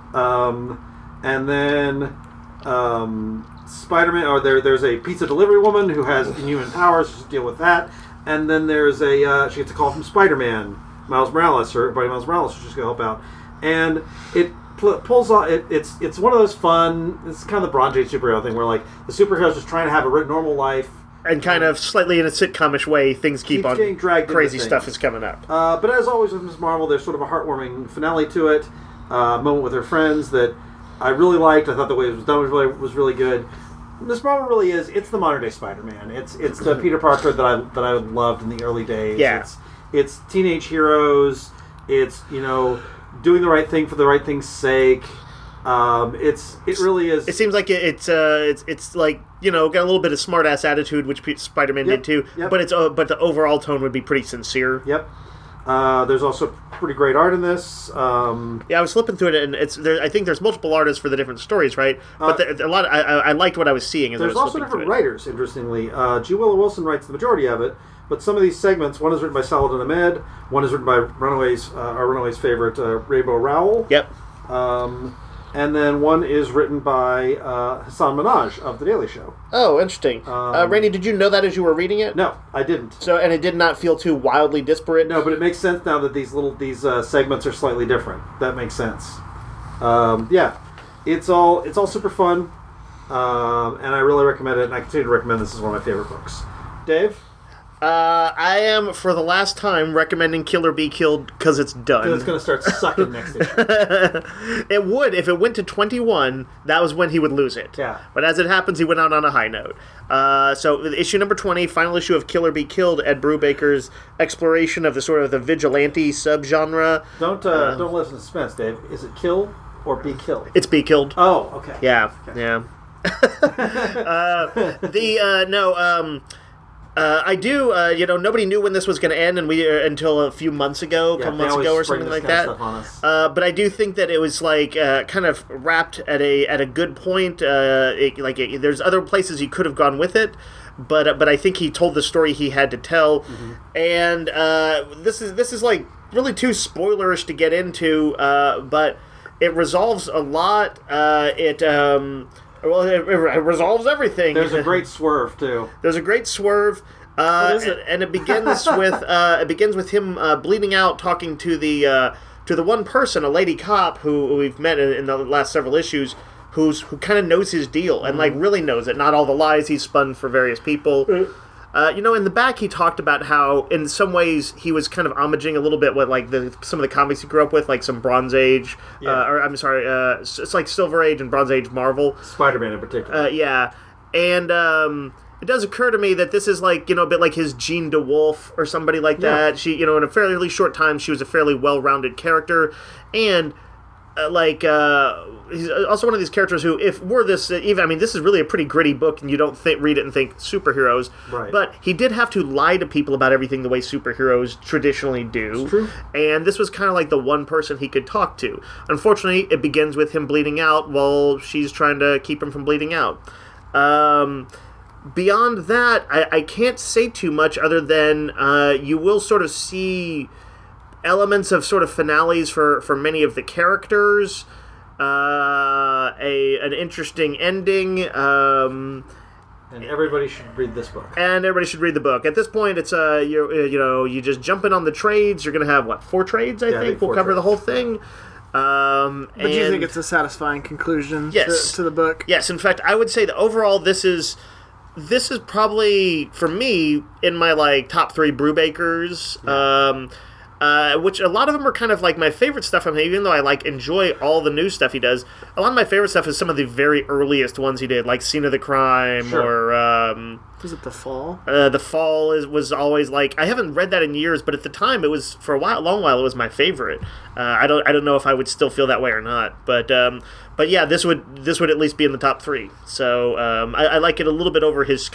S1: And then Spider-Man, or there's a pizza delivery woman who has inhuman powers. She's to deal with that. And then there's she gets a call from Spider-Man, Miles Morales, her buddy Miles Morales, who's just going to help out. And it pulls off. It's one of those fun. It's kind of the Bronze Age superhero thing where like the superhero's just trying to have a normal life.
S2: And kind of slightly in a sitcomish way, things keep on
S1: getting dragged
S2: crazy
S1: into
S2: stuff
S1: things.
S2: is coming up.
S1: But as always with Ms. Marvel, there's sort of a heartwarming finale to it. Moment with her friends that I really liked. I thought the way it was done was really good. Ms. Marvel really is. It's the modern day Spider-Man. It's the Peter Parker that I loved in the early days.
S2: Yeah.
S1: It's teenage heroes. It's doing the right thing for the right thing's sake. It really is.
S2: It seems like it's like got a little bit of smartass attitude, which Spider-Man did too.
S1: Yep.
S2: But the overall tone would be pretty sincere.
S1: Yep. There's also pretty great art in this.
S2: Yeah, I was flipping through it, and I think there's multiple artists for the different stories, right? But a lot. I liked what I was seeing as I was
S1: There's also
S2: flipping
S1: different
S2: through it.
S1: writers, interestingly. G. Willow Wilson writes the majority of it, but some of these segments, one is written by Saladin Ahmed, one is written by our Runaways favorite, Rainbow Rowell.
S2: Yep.
S1: And then one is written by Hassan Minhaj of The Daily Show.
S2: Oh, interesting. Randy, did you know that as you were reading it?
S1: No, I didn't.
S2: So, and it did not feel too wildly disparate?
S1: No, but it makes sense now that these segments are slightly different. That makes sense. Yeah, it's all super fun, and I really recommend it. And I continue to recommend this as one of my favorite books. Dave,
S2: I am for the last time recommending Kill or Be Killed because it's done.
S1: it's going to start sucking next issue.
S2: It would if it went to 21. That was when he would lose it.
S1: Yeah.
S2: But as it happens, he went out on a high note. So issue number 20, final issue of Kill or Be Killed. Ed Brubaker's exploration of the sort of the vigilante subgenre.
S1: Don't live in suspense, Dave. Is it kill or be killed?
S2: It's Be Killed.
S1: Oh, okay.
S2: Yeah.
S1: Okay.
S2: Yeah. I do. Nobody knew when this was going to end, and until a few months ago,
S1: Yeah,
S2: couple
S1: they
S2: months
S1: always
S2: ago, or
S1: spring
S2: something
S1: this
S2: like
S1: kind
S2: that.
S1: of stuff on us.
S2: But I do think that it was like kind of wrapped at a good point. There's other places he could have gone with it, but I think he told the story he had to tell, and this is like really too spoilerish to get into, but it resolves a lot. It resolves everything.
S1: There's a great swerve too.
S2: There's a great swerve, and it begins with him bleeding out, talking to the one person, a lady cop who we've met in the last several issues, who kind of knows his deal and like really knows it. Not all the lies he's spun for various people. In the back he talked about how, in some ways, he was kind of homaging a little bit what like some of the comics he grew up with, like some Bronze Age, it's like Silver Age and Bronze Age Marvel.
S1: Spider-Man in particular.
S2: And it does occur to me that this is like, a bit like his Jean DeWolf or somebody like that. She, in a fairly short time, she was a fairly well-rounded character, and he's also one of these characters who, if were this, this is really a pretty gritty book, and you don't read it and think superheroes.
S1: Right.
S2: But he did have to lie to people about everything the way superheroes traditionally do.
S1: It's true.
S2: And this was kind of like the one person he could talk to. Unfortunately, it begins with him bleeding out while she's trying to keep him from bleeding out. Beyond that, I can't say too much other than you will sort of see elements of sort of finales for many of the characters, an interesting ending,
S1: and everybody should read this book.
S2: And everybody should read the book. At this point, it's you just jump in on the trades. You're going to have 4 trades. I think we'll cover the whole thing.
S3: But do you think it's a satisfying conclusion to the book?
S2: Yes. In fact, I would say that overall, this is probably, for me, in my top 3 Brewbakers. Which a lot of them are kind of like my favorite stuff from him, even though I enjoy all the new stuff he does. A lot of my favorite stuff is some of the very earliest ones he did, like Scene of the Crime, or
S3: was it The Fall?
S2: The Fall was always I haven't read that in years, but at the time it was, for a long while, it was my favorite. I don't know if I would still feel that way or not, but yeah, this would at least be in the top 3. So I like it a little bit over his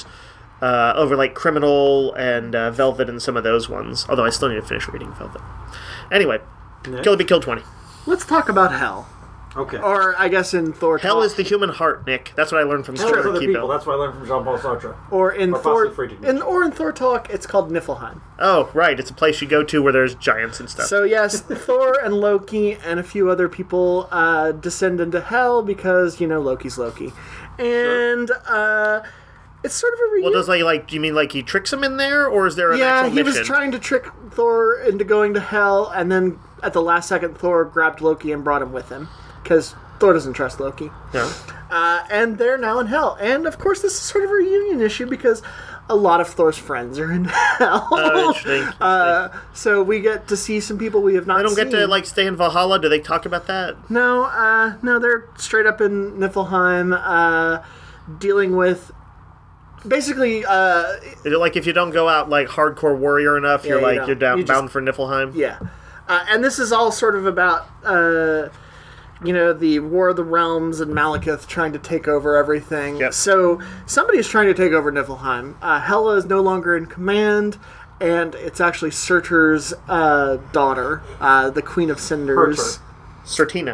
S2: over Criminal and Velvet and some of those ones. Although I still need to finish reading Velvet. Anyway, Kill Be Kill 20.
S3: Let's talk about Hell.
S1: Okay.
S3: Or I guess in Thor.
S2: Hell is the human heart, Nick. That's what I learned from
S1: Hell is other
S2: Keeble.
S1: people. That's what I learned from Jean-Paul Sartre.
S3: Or in Thor.
S1: In
S3: Thor Talk, it's called Niflheim.
S2: Oh, right. It's a place you go to where there's giants and stuff.
S3: So yes, Thor and Loki and a few other people descend into Hell because Loki's Loki, and. It's sort of a reunion.
S2: Well, do you mean he tricks him in there, or is there an actual mission?
S3: Yeah, he was trying to trick Thor into going to Hell, and then at the last second, Thor grabbed Loki and brought him with him, because Thor doesn't trust Loki.
S2: No.
S3: And they're now in Hell. And, of course, this is sort of a reunion issue, because a lot of Thor's friends are in Hell.
S2: Oh, interesting.
S3: So we get to see some people we have not seen.
S2: They don't get to, stay in Valhalla? Do they talk about that?
S3: No, they're straight up in Niflheim, dealing with... Basically,
S2: is it if you don't go out hardcore warrior enough, you're bound for Niflheim?
S3: Yeah, and this is all sort of about the War of the Realms and Malekith trying to take over everything.
S2: Yep.
S3: So somebody's trying to take over Niflheim. Hela is no longer in command, and it's actually Surtur's daughter, the Queen of Cinders.
S2: Sertina.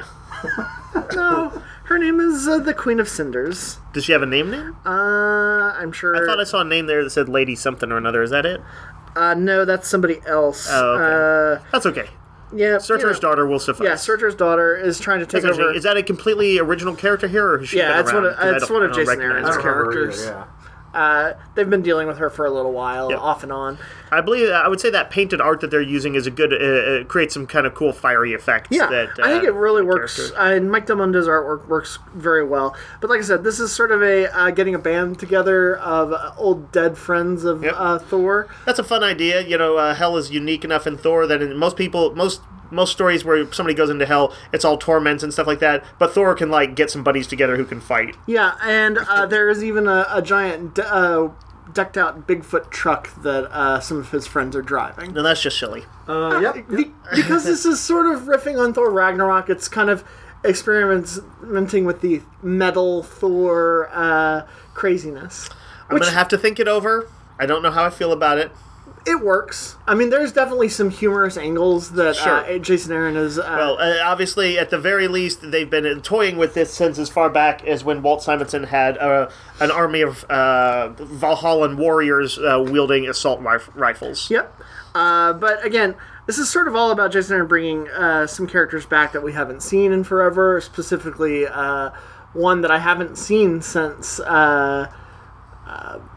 S3: No. Her name is the Queen of Cinders.
S2: Does she have a name?
S3: I'm sure.
S2: I thought I saw a name there that said Lady something or another. Is that it?
S3: No, that's somebody else.
S2: Oh, okay. That's okay.
S3: Yeah,
S2: Surtur's daughter will suffice.
S3: Yeah, Surtur's daughter is trying to take over.
S2: Is that a completely original character here, or has she been around?
S3: It's one of Jason Aaron's characters.
S1: Yeah.
S3: They've been dealing with her for a little while, off and on.
S2: I would say that painted art that they're using is a good, creates some kind of cool fiery effects.
S3: Yeah, I think it really works.
S2: Characters.
S3: Mike Del Mundo's artwork works very well. But like I said, this is sort of getting a band together of old dead friends of Thor.
S2: That's a fun idea. Hell is unique enough in Thor that in most stories where somebody goes into hell, it's all torments and stuff like that. But Thor can get some buddies together who can fight.
S3: Yeah, and there is even a giant decked out Bigfoot truck that some of his friends are driving.
S2: No, that's just silly.
S1: Yep.
S3: Because this is sort of riffing on Thor Ragnarok. It's kind of experimenting with the metal Thor craziness.
S2: I'm going to have to think it over. I don't know how I feel about it.
S3: It works. I mean, there's definitely some humorous angles that Jason Aaron is...
S2: well, obviously, at the very least, they've been toying with this since as far back as when Walt Simonson had an army of Valhallan warriors wielding assault rifles.
S3: Yep. But again, this is sort of all about Jason Aaron bringing some characters back that we haven't seen in forever, specifically one that I haven't seen since...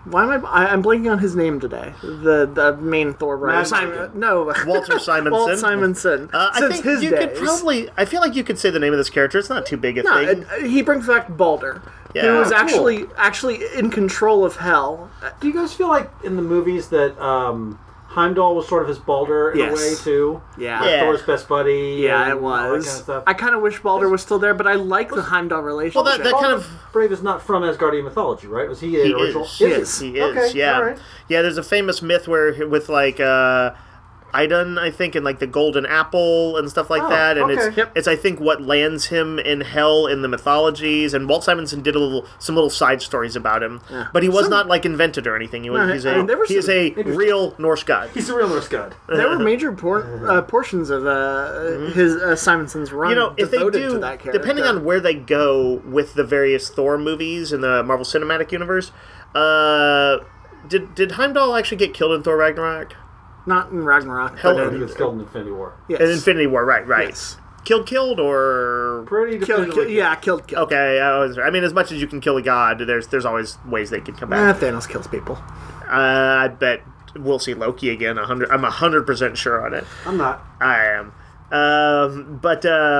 S3: Why am I'm blanking on his name today. The main Thor writer.
S2: Walter Simonson.
S3: Walt Simonson.
S2: I
S3: Since
S2: think
S3: his
S2: you
S3: days.
S2: could probably. I feel like you could say the name of this character. It's not too big a thing.
S3: He brings back Balder.
S2: Yeah.
S3: He was
S1: Cool.
S3: actually in control of Hell.
S1: Do you guys feel like in the movies that Heimdall was sort of his Balder in a way too?
S3: Yeah.
S1: Like
S2: Yeah.
S1: Thor's best buddy.
S3: Yeah,
S1: and
S3: it
S1: all that
S3: was.
S1: kind of stuff.
S3: I kind of wish Balder was still there, but I like the Heimdall relationship.
S2: Well, that kind of.
S1: Brave is not from Asgardian mythology, right? Was he
S2: He
S1: the original?
S2: is.
S3: He is.
S2: He is.
S1: Okay,
S2: Yeah.
S1: all right.
S2: Yeah. There's a famous myth where with like Idun, I think, and like the golden apple and stuff like
S1: Oh,
S2: that, and
S1: okay.
S2: it's I think what lands him in Hell in the mythologies. And Walt Simonson did some little side stories about him, but he was not like invented or anything. He was he is a real Norse god.
S1: He's a real Norse god.
S3: There were major portions of his Simonson's run
S2: You know, if they
S3: devoted to
S2: do,
S3: that character.
S2: depending on where they go with the various Thor movies in the Marvel Cinematic Universe, did Heimdall actually get killed in Thor Ragnarok?
S3: Not in Ragnarok.
S2: Hell,
S3: but
S1: He
S3: in,
S1: gets killed in Infinity War.
S3: yes.
S2: In Infinity War, right?
S3: Yes.
S2: Killed or
S1: Pretty
S3: Killed,
S1: definitively.
S3: killed.
S2: okay? I mean, as much as you can kill a god, there's always ways they can come back.
S3: Thanos kills people.
S2: I bet we'll see Loki again. I'm 100% sure on it.
S1: I'm not.
S2: I am. But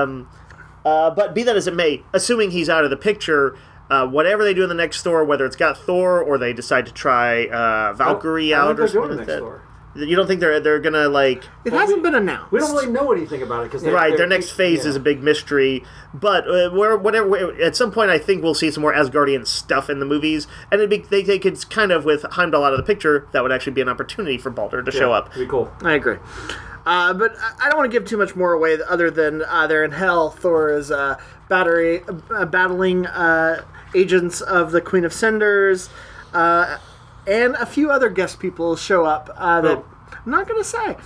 S2: be that as it may, assuming he's out of the picture, whatever they do in the next Thor, whether it's got Thor or they decide to try Valkyrie
S1: I
S2: out
S1: don't
S2: or
S1: think they're doing
S2: something
S1: the
S2: like
S1: next
S2: that.
S1: Thor.
S2: You don't think they're gonna like?
S3: It hasn't been announced.
S1: We don't really know anything about it because
S2: Their next phase is a big mystery, but at some point I think we'll see some more Asgardian stuff in the movies, and they could kind of, with Heimdall out of the picture, that would actually be an opportunity for Balder to show up.
S1: It'd be cool.
S3: I agree. But I don't want to give too much more away other than they're in Hell. Thor is battling agents of the Queen of Cinders, and a few other guest people show up that I'm not going to say.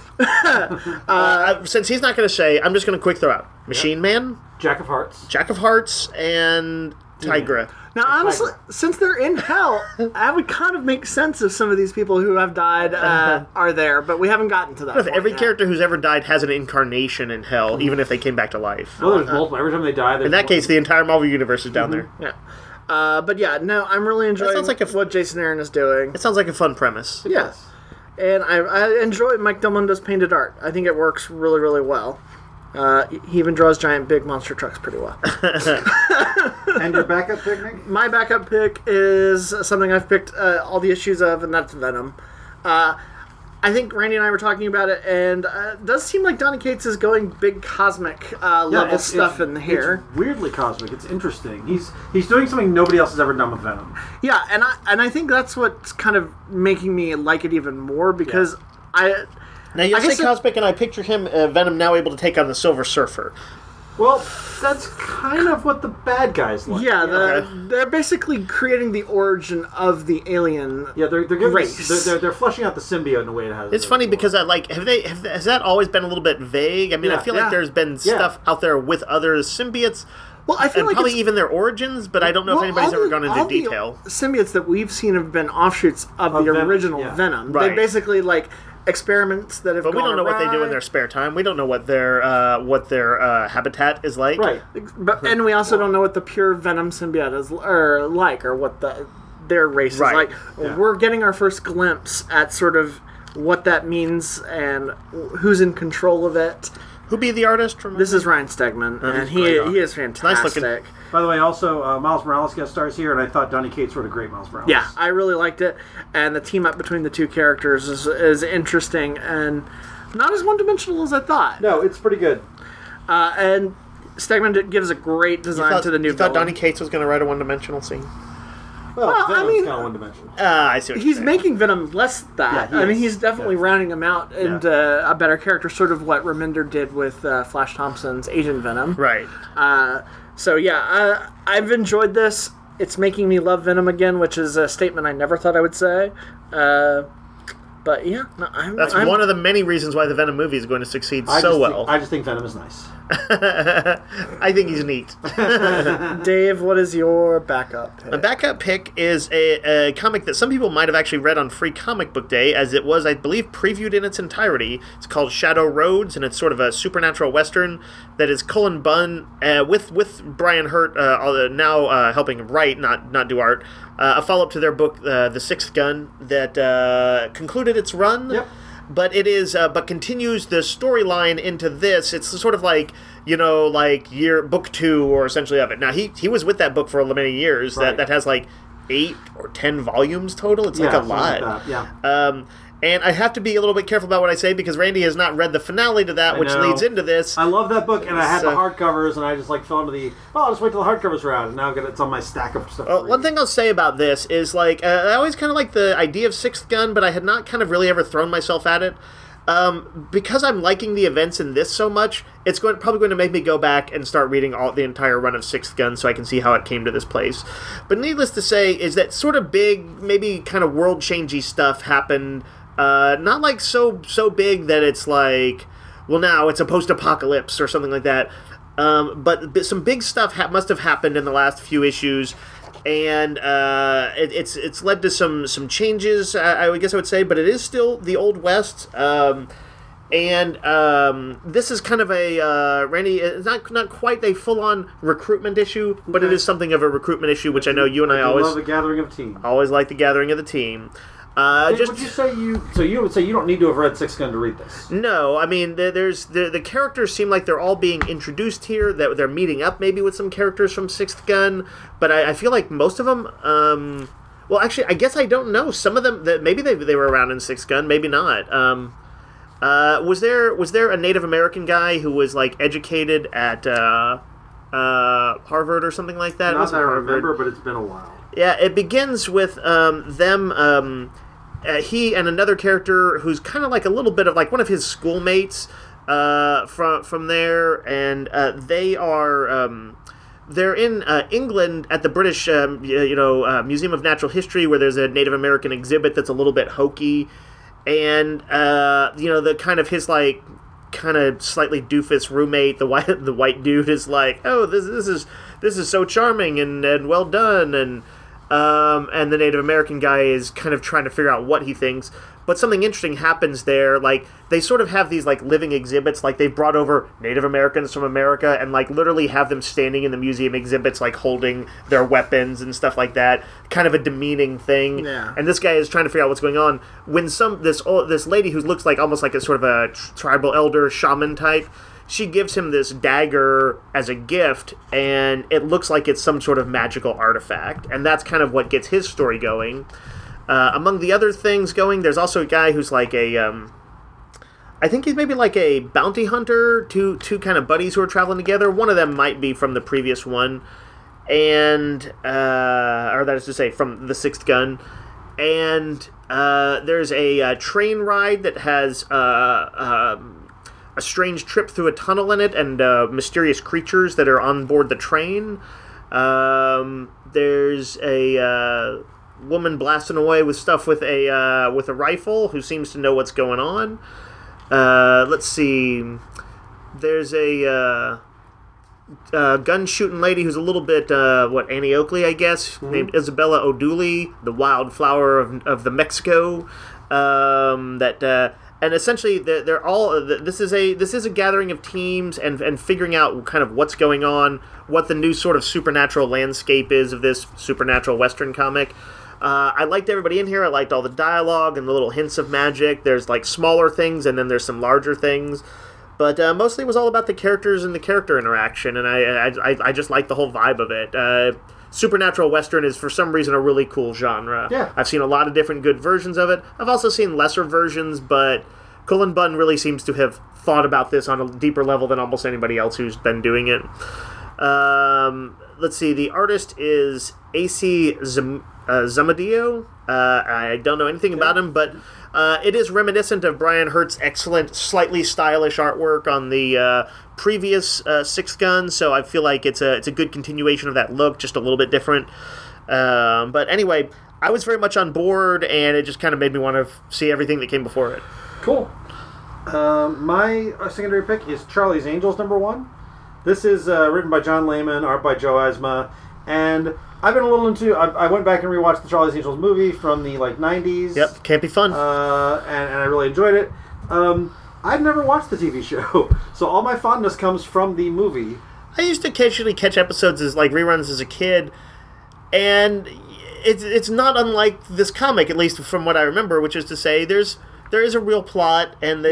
S2: Since he's not going to say, I'm just going to quick throw out Machine Man,
S1: Jack of Hearts.
S2: Jack of Hearts, and Tigra.
S3: Now, honestly, since they're in Hell, I would kind of make sense if some of these people who have died are there, but we haven't gotten to that
S2: If
S3: point
S2: every
S3: yet.
S2: character who's ever died has an incarnation in Hell, even if they came back to life.
S1: Well, there's multiple. Every time they die, there's
S2: In that case, the entire Marvel Universe is down there.
S3: Yeah. But yeah, no, I'm really enjoying
S2: sounds like
S3: what Jason Aaron is doing.
S2: It sounds like a fun premise.
S3: Yes. And I enjoy Mike Delmundo's painted art. I think it works really, really well. He even draws giant, big monster trucks pretty well.
S1: And your backup pick, Nick?
S3: My backup pick is something I've picked all the issues of, and that's Venom. I think Randy and I were talking about it, and it does seem like Donny Cates is going big cosmic level stuff in here.
S1: It's weirdly cosmic. It's interesting. He's doing something nobody else has ever done with Venom.
S3: Yeah, and I think that's what's kind of making me like it even more, because
S2: Now, you
S3: I
S2: say
S3: guess
S2: cosmic, and I picture him, Venom, now able to take on the Silver Surfer.
S1: Well, that's kind of what the bad guys like.
S3: they're basically creating the origin of the alien.
S1: Yeah, they're giving
S3: race.
S1: they're fleshing out the symbiote in a way it has.
S2: It's funny because has that always been a little bit vague? I mean, I feel like there's been stuff out there with other symbiotes.
S3: Well, I feel
S2: and
S3: like
S2: probably
S3: it's-
S2: even their origins, but I don't know if anybody's ever gone into detail.
S3: The symbiotes that we've seen have been offshoots of the
S1: Venom,
S3: original
S1: yeah.
S3: Venom.
S2: Right.
S3: They basically experiments that have.
S2: But we
S3: gone
S2: don't know what they do in
S3: awry.
S2: their spare time. We don't know what their habitat is like.
S1: right.
S3: And we also don't know what the pure Venom symbiote is or what their race is
S2: Right.
S3: like.
S1: Yeah.
S3: We're getting our first glimpse at sort of what that means and who's in control of it.
S2: Who be the artist? Remember?
S3: This is Ryan Stegman, and
S2: he's great.
S3: he is fantastic.
S2: Nice looking.
S1: By the way, also Miles Morales guest stars here, and I thought Donny Cates wrote a great Miles Morales.
S3: Yeah, I really liked it, and the team up between the two characters is interesting and not as one-dimensional as I thought.
S1: No, it's pretty good.
S3: And Stegman gives a great design to the new
S2: You thought
S3: villain.
S2: Donny Cates was going to write a one-dimensional scene?
S1: Well,
S3: I
S1: Venom's
S3: mean-
S1: kind of one-dimensional.
S2: I see what you're
S3: He's
S2: saying.
S3: making Venom less that.
S1: Yeah, he
S3: I mean,
S1: is.
S3: he's definitely
S1: Yeah.
S3: rounding him out into a better character, sort of what Reminder did with Flash Thompson's Agent Venom.
S2: Right.
S3: So yeah, I've enjoyed this. It's making me love Venom again, which is a statement I never thought I would say. But yeah, no,
S2: That's one of the many reasons why the Venom movie is going to succeed so well.
S1: I just think Venom is nice.
S2: I think he's neat.
S3: Dave, what is your backup pick?
S2: My backup pick is a comic that some people might have actually read on Free Comic Book Day, as it was, I believe, previewed in its entirety. It's called Shadow Roads, and it's sort of a supernatural western that is Cullen Bunn with Brian Hurt now helping write, not do art, a follow-up to their book, The Sixth Gun, that concluded its run.
S1: Yep.
S2: But it is, but continues the storyline into this. It's sort of like, book 2 or essentially of it. Now, he was with that book for many years.
S1: Right.
S2: That has like 8 or 10 volumes total. It's like a lot.
S1: Like that. Yeah.
S2: And I have to be a little bit careful about what I say because Randy has not read the finale to that, which leads into this.
S1: I love that book, and I had the hardcovers, and I just fell into I'll just wait till the hardcovers are out, and now it's on my stack of stuff.
S2: One thing I'll say about this is, I always kind of like the idea of Sixth Gun, but I had not kind of really ever thrown myself at it. Because I'm liking the events in this so much, it's probably going to make me go back and start reading the entire run of Sixth Gun so I can see how it came to this place. But needless to say, is that sort of big, maybe kind of world-changing stuff happened. Not like so big that it's like, well, now it's a post-apocalypse or something like that. But some big stuff must have happened in the last few issues, and it's led to some changes, I guess I would say, but it is still the Old West. And this is kind of a Randy. It's not quite a full-on recruitment issue, but it is something of a recruitment issue, which I know you and I always
S1: love the gathering of team.
S2: Always like the gathering of the team.
S1: Would you say you would say you don't need to have read Sixth Gun to read this?
S2: No, I mean the characters seem like they're all being introduced here. That they're meeting up maybe with some characters from Sixth Gun, but I feel like most of them. Well, actually, I guess I don't know. Some of them maybe they were around in Sixth Gun, maybe not. Was there a Native American guy who was educated at Harvard or something like that?
S1: Not that I remember, but it's been a while.
S2: Yeah, it begins with them. He and another character who's kind of like a little bit of one of his schoolmates from there, and they are they're in England at the British Museum of Natural History, where there's a Native American exhibit that's a little bit hokey, and the kind of his kind of slightly doofus roommate, the white dude, is like, oh, this is so charming and well done, and the Native American guy is kind of trying to figure out what he thinks. But something interesting happens there. They sort of have these living exhibits. They've brought over Native Americans from America and literally have them standing in the museum exhibits, holding their weapons and stuff like that. Kind of a demeaning thing.
S3: Yeah.
S2: And this guy is trying to figure out what's going on when this lady who looks almost like a sort of a tribal elder shaman type. She gives him this dagger as a gift, and it looks like it's some sort of magical artifact, and that's kind of what gets his story going. Among the other things going, there's also a guy who's I think he's maybe a bounty hunter, two kind of buddies who are traveling together. One of them might be from the previous one, and or that is to say, from the Sixth Gun. And there's a train ride that has a strange trip through a tunnel in it, and mysterious creatures that are on board the train. There's a woman blasting away with stuff with a rifle who seems to know what's going on. Let's see. There's a gun shooting lady who's a little bit Annie Oakley, I guess, named Isabella O'Dooley, the wildflower of the Mexico. And essentially, they're all. This is a gathering of teams and figuring out kind of what's going on, what the new sort of supernatural landscape is of this supernatural Western comic. I liked everybody in here. I liked all the dialogue and the little hints of magic. There's smaller things, and then there's some larger things. But mostly it was all about the characters and the character interaction, and I just like the whole vibe of it. Supernatural Western is, for some reason, a really cool genre.
S1: Yeah.
S2: I've seen a lot of different good versions of it. I've also seen lesser versions, but Cullen Bunn really seems to have thought about this on a deeper level than almost anybody else who's been doing it. Let's see, the artist is A.C. Zamadio. I don't know anything about him, but it is reminiscent of Brian Hurt's excellent, slightly stylish artwork on the previous Sixth Gun, so I feel like it's a good continuation of that look, just a little bit different. But anyway, I was very much on board, and it just kind of made me want to see everything that came before it.
S1: Cool. My secondary pick is Charlie's Angels #1. This is written by John Layman, art by Joe Eisma, and I've been a little into. I went back and rewatched the Charlie's Angels movie from the 90s.
S2: Yep, can't be fun.
S1: And I really enjoyed it. I've never watched the TV show, so all my fondness comes from the movie.
S2: I used to occasionally catch episodes as reruns as a kid, and it's not unlike this comic, at least from what I remember, which is to say there is a real plot, and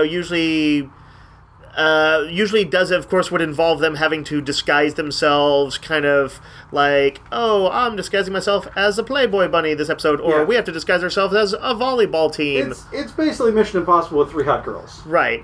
S2: usually does, of course, would involve them having to disguise themselves, kind of like, oh, I'm disguising myself as a Playboy bunny this episode, or we have to disguise ourselves as a volleyball team.
S1: It's basically Mission Impossible with 3 hot girls.
S2: Right.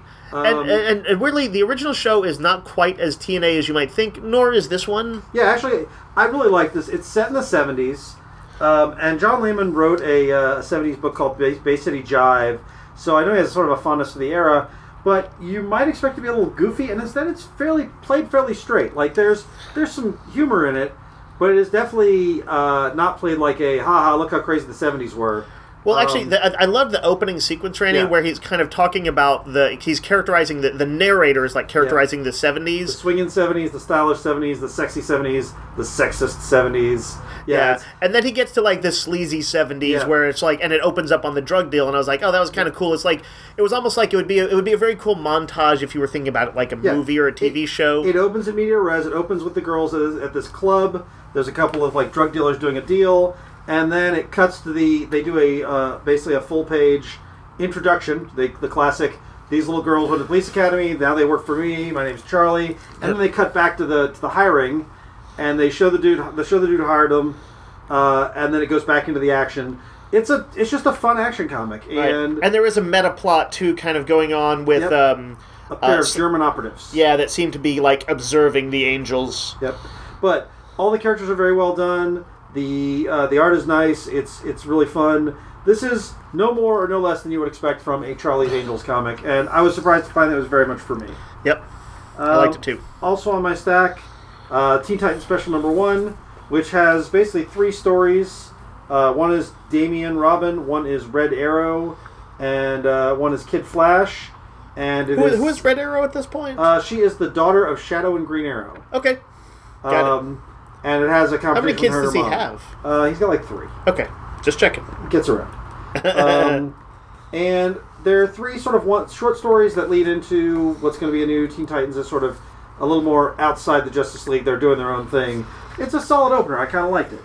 S2: And weirdly, the original show is not quite as TNA as you might think, nor is this one.
S1: Yeah, actually, I really like this. It's set in the 70s, and John Layman wrote a 70s book called Bay City Jive, so I know he has sort of a fondness for the era. But you might expect it to be a little goofy, and instead it's played fairly straight. Like, there's some humor in it, but it is definitely not played like a, ha-ha, look how crazy the 70s were.
S2: Well, actually, I love the opening sequence, Randy, where he's kind of talking about he's characterizing, the narrator is characterizing the 70s.
S1: The swinging 70s, the stylish 70s, the sexy 70s, the sexist 70s.
S2: Yeah. And then he gets to, the sleazy 70s, where it's and it opens up on the drug deal, and I was like, oh, that was kind of cool. It's it was almost like it would be a very cool montage if you were thinking about it like a movie or a TV show.
S1: It opens in media res. It opens with the girls at this club. There's a couple of, drug dealers doing a deal. And then it cuts to they do basically a full-page introduction, the classic, these little girls went to the police academy, now they work for me, my name's Charlie, and then they cut back to the hiring, and they show the dude who hired them, and then it goes back into the action. It's just a fun action comic. And
S2: there is a meta plot, too, kind of going on with...
S1: a pair of German operatives.
S2: Yeah, that seem to be, observing the Angels.
S1: Yep. But all the characters are very well done. The art is nice. It's really fun. This is no more or no less than you would expect from a Charlie's Angels comic, and I was surprised to find that it was very much for me.
S2: Yep, I liked it too.
S1: Also on my stack, Teen Titans Special Number 1, which has basically 3 stories. One is Damian Robin, one is Red Arrow, and one is Kid Flash. And
S2: who is Red Arrow at this point?
S1: She is the daughter of Shadow and Green Arrow.
S2: Okay, got it.
S1: And it has a
S2: How many
S1: conversation
S2: kids
S1: with her
S2: does he
S1: mom.
S2: have?
S1: He's got 3.
S2: Okay, just checking.
S1: Gets around. And there are 3 sort of short stories that lead into what's going to be a new Teen Titans as sort of a little more outside the Justice League. They're doing their own thing. It's a solid opener. I kind of liked it.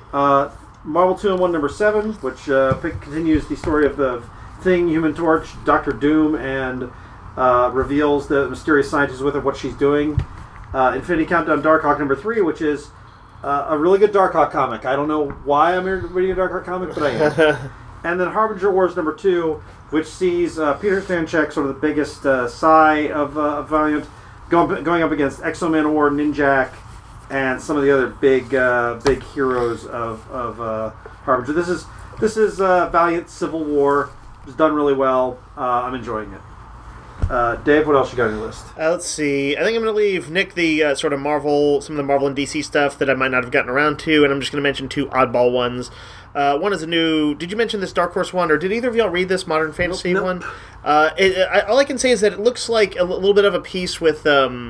S1: Marvel 2-in-1 number 7, which continues the story of the Thing, Human Torch, Dr. Doom, and reveals the mysterious scientist with her, what she's doing. Infinity Countdown Darkhawk number 3, which is a really good Darkhawk comic. I don't know why I'm reading a Darkhawk comic, but I am. And then Harbinger Wars number 2, which sees Peter Stanchek, sort of the biggest Psy of Valiant, going up against Exo Manowar, Ninjak, and some of the other big heroes of Harbinger. This is Valiant Civil War. It's done really well. I'm enjoying it. Dave, what else you got on your list?
S2: Let's see. I think I'm going to leave Nick the sort of some of the Marvel and DC stuff that I might not have gotten around to, and I'm just going to mention 2 oddball ones. One is a new... Did you mention this Dark Horse one, or did either of y'all read this Modern Fantasy one? All I can say is that it looks like a little bit of a piece with...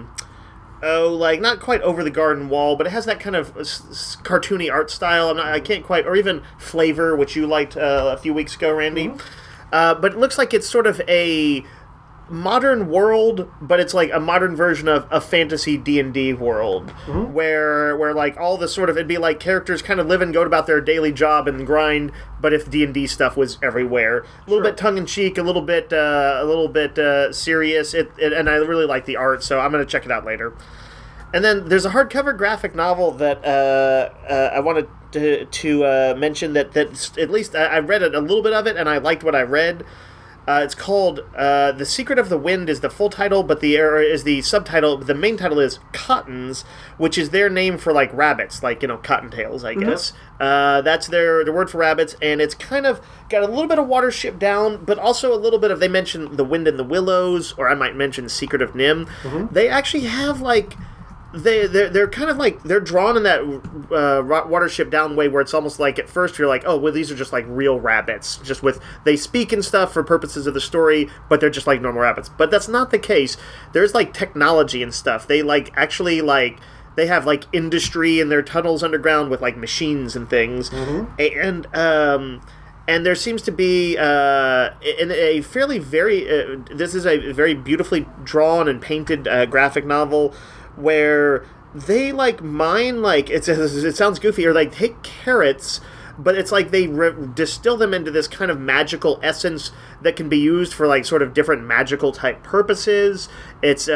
S2: not quite Over the Garden Wall, but it has that kind of cartoony art style. I can't quite... Or even Flavor, which you liked a few weeks ago, Randy. Mm-hmm. But it looks like it's sort of a... modern world, but it's like a modern version of a fantasy D&D world, where all the sort of, it'd be like characters kind of live and go about their daily job and grind, but if D&D stuff was everywhere. A little bit tongue-in-cheek, a little bit serious, and I really like the art, so I'm going to check it out later. And then there's a hardcover graphic novel that I wanted to mention that at least I read a little bit of it, and I liked what I read. It's called The Secret of the Wind is the full title, but is the subtitle. The main title is Cottons, which is their name for rabbits, cottontails, I guess. That's their word for rabbits, and it's kind of got a little bit of Watership Down, but also a little bit of, they mention The Wind in the Willows, or I might mention Secret of Nim. They actually have they're kind of like they're drawn in that Watership Down way where it's almost like at first you're like, oh well, these are just like real rabbits, just with they speak and stuff for purposes of the story, but they're just like normal rabbits. But that's not the case. There's like technology and stuff. They like actually like they have like industry in their tunnels underground with like machines and things, and there seems to be in a fairly this is a very beautifully drawn and painted graphic novel where they like mine like it sounds goofy or like take carrots, but it's like they distill them into this kind of magical essence that can be used for like sort of different magical type purposes. It's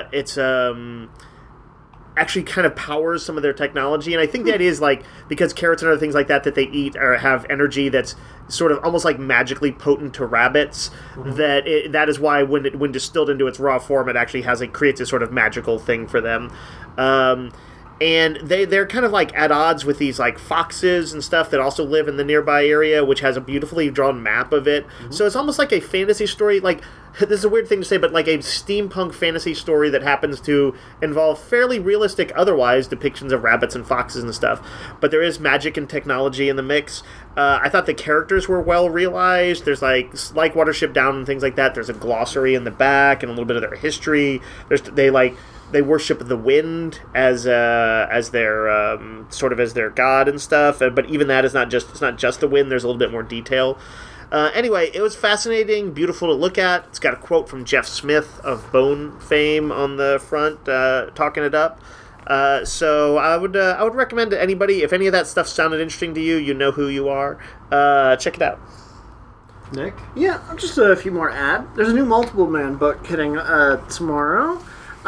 S2: actually kind of powers some of their technology, and I think that is like because carrots and other things like that they eat or have energy that's sort of almost like magically potent to rabbits. That is why when distilled into its raw form, it actually creates a sort of magical thing for them. And they're kind of like at odds with these like foxes and stuff that also live in the nearby area, which has a beautifully drawn map of it. So it's almost like a fantasy story. Like, this is a weird thing to say, but like a steampunk fantasy story that happens to involve fairly realistic otherwise depictions of rabbits and foxes and stuff. But there is magic and technology in the mix. I thought the characters were well realized. There's like Watership Down and things like that. There's a glossary in the back and a little bit of their history. They worship the wind as their sort of as their god and stuff. But even that is not just the wind. There's a little bit more detail. Anyway, it was fascinating, beautiful to look at. It's got a quote from Jeff Smith of Bone fame on the front, talking it up. So I would recommend to anybody, if any of that stuff sounded interesting to you, you know who you are. Check it out.
S1: Nick?
S3: Yeah, just a few more There's a new Multiple Man book hitting tomorrow.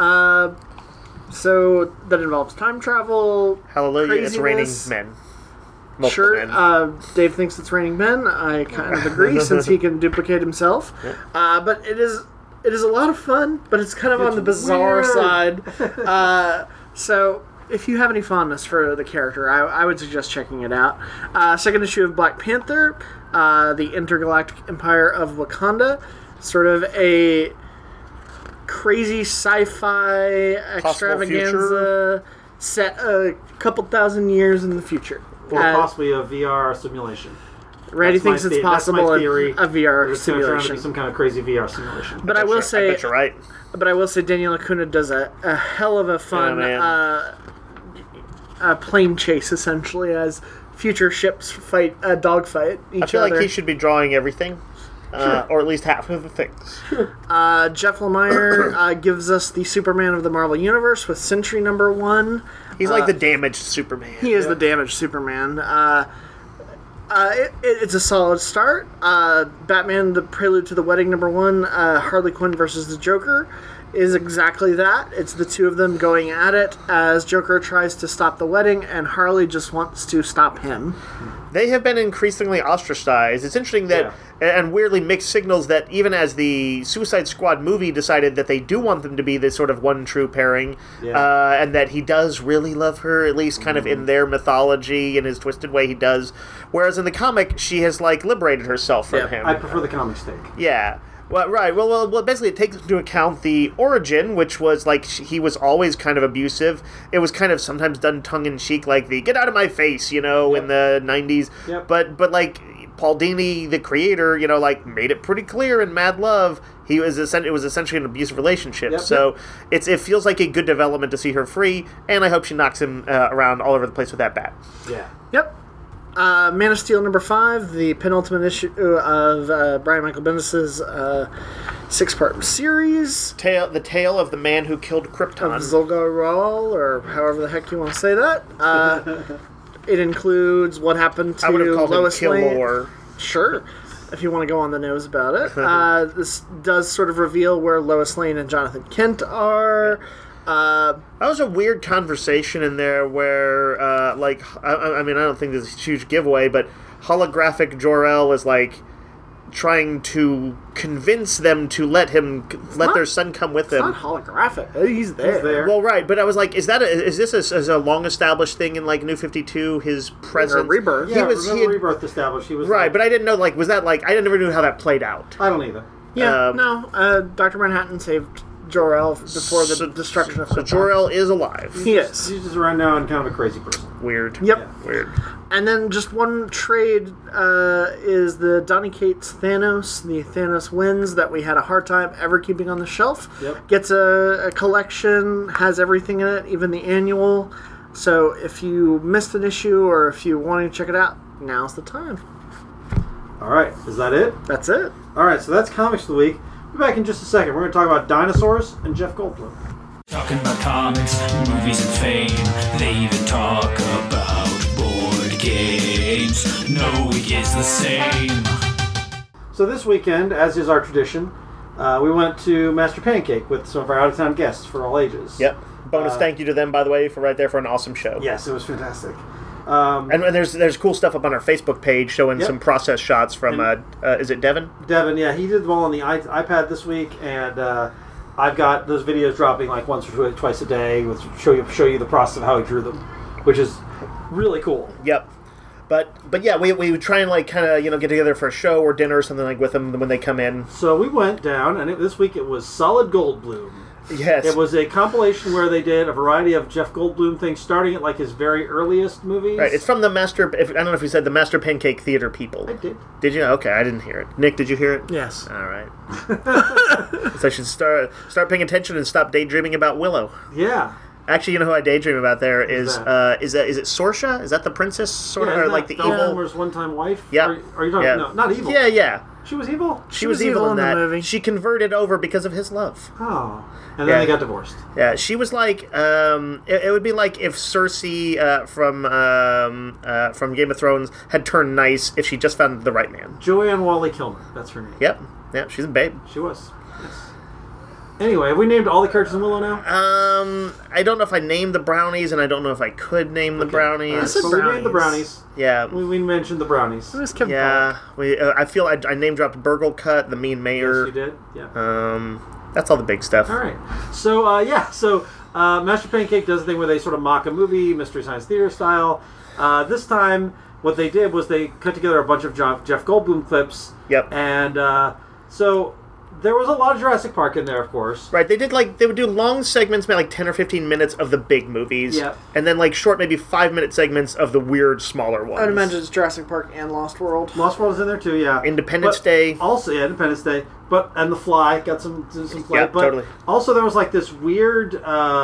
S3: So that involves time travel.
S2: Hallelujah!
S3: Craziness.
S2: It's raining men.
S3: Sure. Dave thinks it's raining men. I kind of agree since he can duplicate himself. Yeah. But it is a lot of fun, but it's kind of on the bizarre side. So if you have any fondness for the character, I would suggest checking it out. Second issue of Black Panther, the Intergalactic Empire of Wakanda, sort of a crazy sci-fi extravaganza set a couple thousand years in the future.
S1: Or possibly a VR simulation.
S3: Randy thinks it's possible a VR
S1: simulation.
S3: simulation.
S1: Some kind of crazy VR simulation.
S3: But I will say,
S2: I bet you're right.
S3: But I will say, Daniel Acuna does a hell of a fun plane chase, essentially, as future ships fight a dogfight each other.
S2: I feel like he should be drawing everything. Or at least half of the things.
S3: Jeff Lemire gives us the Superman of the Marvel Universe with Century #1.
S2: He's like the damaged Superman.
S3: He is the damaged Superman. It's a solid start. Batman, the Prelude to the Wedding #1, Harley Quinn versus the Joker, is exactly that. It's the two of them going at it as Joker tries to stop the wedding and Harley just wants to stop him.
S2: They have been increasingly ostracized. It's interesting that, and weirdly mixed signals that even as the Suicide Squad movie decided that they do want them to be this sort of one true pairing, and that he does really love her, at least kind of in their mythology, in his twisted way he does. Whereas in the comic, she has like liberated herself from him.
S1: I prefer the comic take.
S2: Yeah. Well, right. Well, basically, it takes into account the origin, which was like he was always kind of abusive. It was kind of sometimes done tongue in cheek, like the "get out of my face," in the '90s.
S1: Yep.
S2: But like Paul Dini, the creator, like made it pretty clear in Mad Love, it was essentially an abusive relationship.
S1: Yep.
S2: So it feels like a good development to see her free, and I hope she knocks him around all over the place with that bat.
S1: Yeah.
S3: Yep. Man of Steel #5, the penultimate issue of Brian Michael Bendis' 6-part series.
S2: The tale of the man who killed Krypton.
S3: Of Zulgar Ral, or however the heck you want to say that. It includes what happened to
S2: I would have called
S3: Lois
S2: him
S3: Lane.
S2: Killmore.
S3: Sure, if you want to go on the nose about it. This does sort of reveal where Lois Lane and Jonathan Kent are.
S2: That was a weird conversation in there where, I don't think this is a huge giveaway, but holographic Jor-El is, trying to convince them to let their son come with them.
S3: It's not holographic. He's there.
S2: Well, right, but I was like, is this a long-established thing in, New 52, his presence?
S3: Rebirth.
S1: Yeah, Rebirth established. He was
S2: right, but I didn't know, was that, I never knew how that played out.
S1: I don't either.
S3: Yeah, no, Dr. Manhattan saved Jor-El before the destruction of
S2: So
S3: Krypton.
S2: Jor-El is alive.
S3: He is.
S1: He's just around now and kind of a crazy person.
S2: Weird.
S3: Yep.
S2: Weird.
S3: And then just one trade is the Donny Cates Thanos. The Thanos Wins that we had a hard time ever keeping on the shelf.
S1: Yep.
S3: Gets a collection, has everything in it, even the annual. So if you missed an issue or if you wanted to check it out, now's the time.
S1: All right, is that it?
S3: That's it.
S1: All right, so that's Comics of the Week. We'll be back in just a second. We're going to talk about dinosaurs and Jeff Goldblum.
S4: Talking about comics, movies, and fame. They even talk about board games. No week is the same.
S1: So this weekend, as is our tradition, we went to Master Pancake with some of our out-of-town guests for all ages.
S2: Yep. Bonus thank you to them, by the way, for right there for an awesome show.
S1: Yes, it was fantastic.
S2: And there's cool stuff up on our Facebook page showing
S1: Yep.
S2: some process shots from, is it Devin?
S1: Devin, yeah, he did them all on the iPad this week, and I've got those videos dropping like once or twice a day, which show you the process of how he drew them, which is really cool.
S2: Yep. But yeah, we would try and like kind of get together for a show or dinner or something like with them when they come in.
S1: So we went down, and this week it was Solid Goldblum.
S2: Yes.
S1: It was a compilation where they did a variety of Jeff Goldblum things, starting at like his very earliest movies.
S2: Right. It's from the Master. I don't know if you said the Master Pancake Theater people.
S1: I did.
S2: Did you? Okay, I didn't hear it. Nick, did you hear it?
S3: Yes.
S2: All right. So I should start paying attention and stop daydreaming about Willow.
S1: Yeah.
S2: Actually, you know who I daydream about there
S1: Who's
S2: is it Sorsha? Is that the princess sort of,
S1: Yeah,
S2: or
S1: isn't
S2: like
S1: that
S2: the
S1: Val
S2: evil?
S1: Kilmer's one-time wife?
S2: Yeah.
S1: Are you talking?
S2: Yeah.
S1: No, not evil.
S2: Yeah, yeah.
S1: She was evil.
S2: She was evil in
S3: the
S2: that.
S3: movie.
S2: She converted over because of his love.
S1: Oh, and then
S2: Yeah.
S1: they got divorced.
S2: Yeah, she was like, it would be like if Cersei from Game of Thrones had turned nice if she just found the right man.
S1: Joanne Wally Kilmer. That's her name.
S2: Yep, she's a babe.
S1: She was. Yes. Anyway, have we named all the characters in Willow now?
S2: I don't know if I named the brownies, and I don't know if I could name the brownies.
S1: All right, so we named the brownies.
S2: Yeah,
S1: We mentioned the brownies.
S3: It was Kim
S2: yeah. I feel I name dropped Burgle Cut, the Mean Mayor.
S1: Yes, you did. Yeah.
S2: That's all the big stuff.
S1: All right. So, Master Pancake does a thing where they sort of mock a movie, Mystery Science Theater style. This time, what they did was they cut together a bunch of Jeff Goldblum clips.
S2: Yep.
S1: And so there was a lot of Jurassic Park in there, of course.
S2: Right, they would do long segments, maybe like 10 or 15 minutes of the big movies.
S1: Yep.
S2: And then like short, maybe 5-minute segments of the weird, smaller ones.
S3: I would imagine it's Jurassic Park and Lost World.
S1: Lost World is in there too, yeah.
S2: Independence
S1: But
S2: Day.
S1: Also, yeah, Independence Day. But The Fly got some play.
S2: Yeah,
S1: but
S2: totally.
S1: Also, there was like this weird,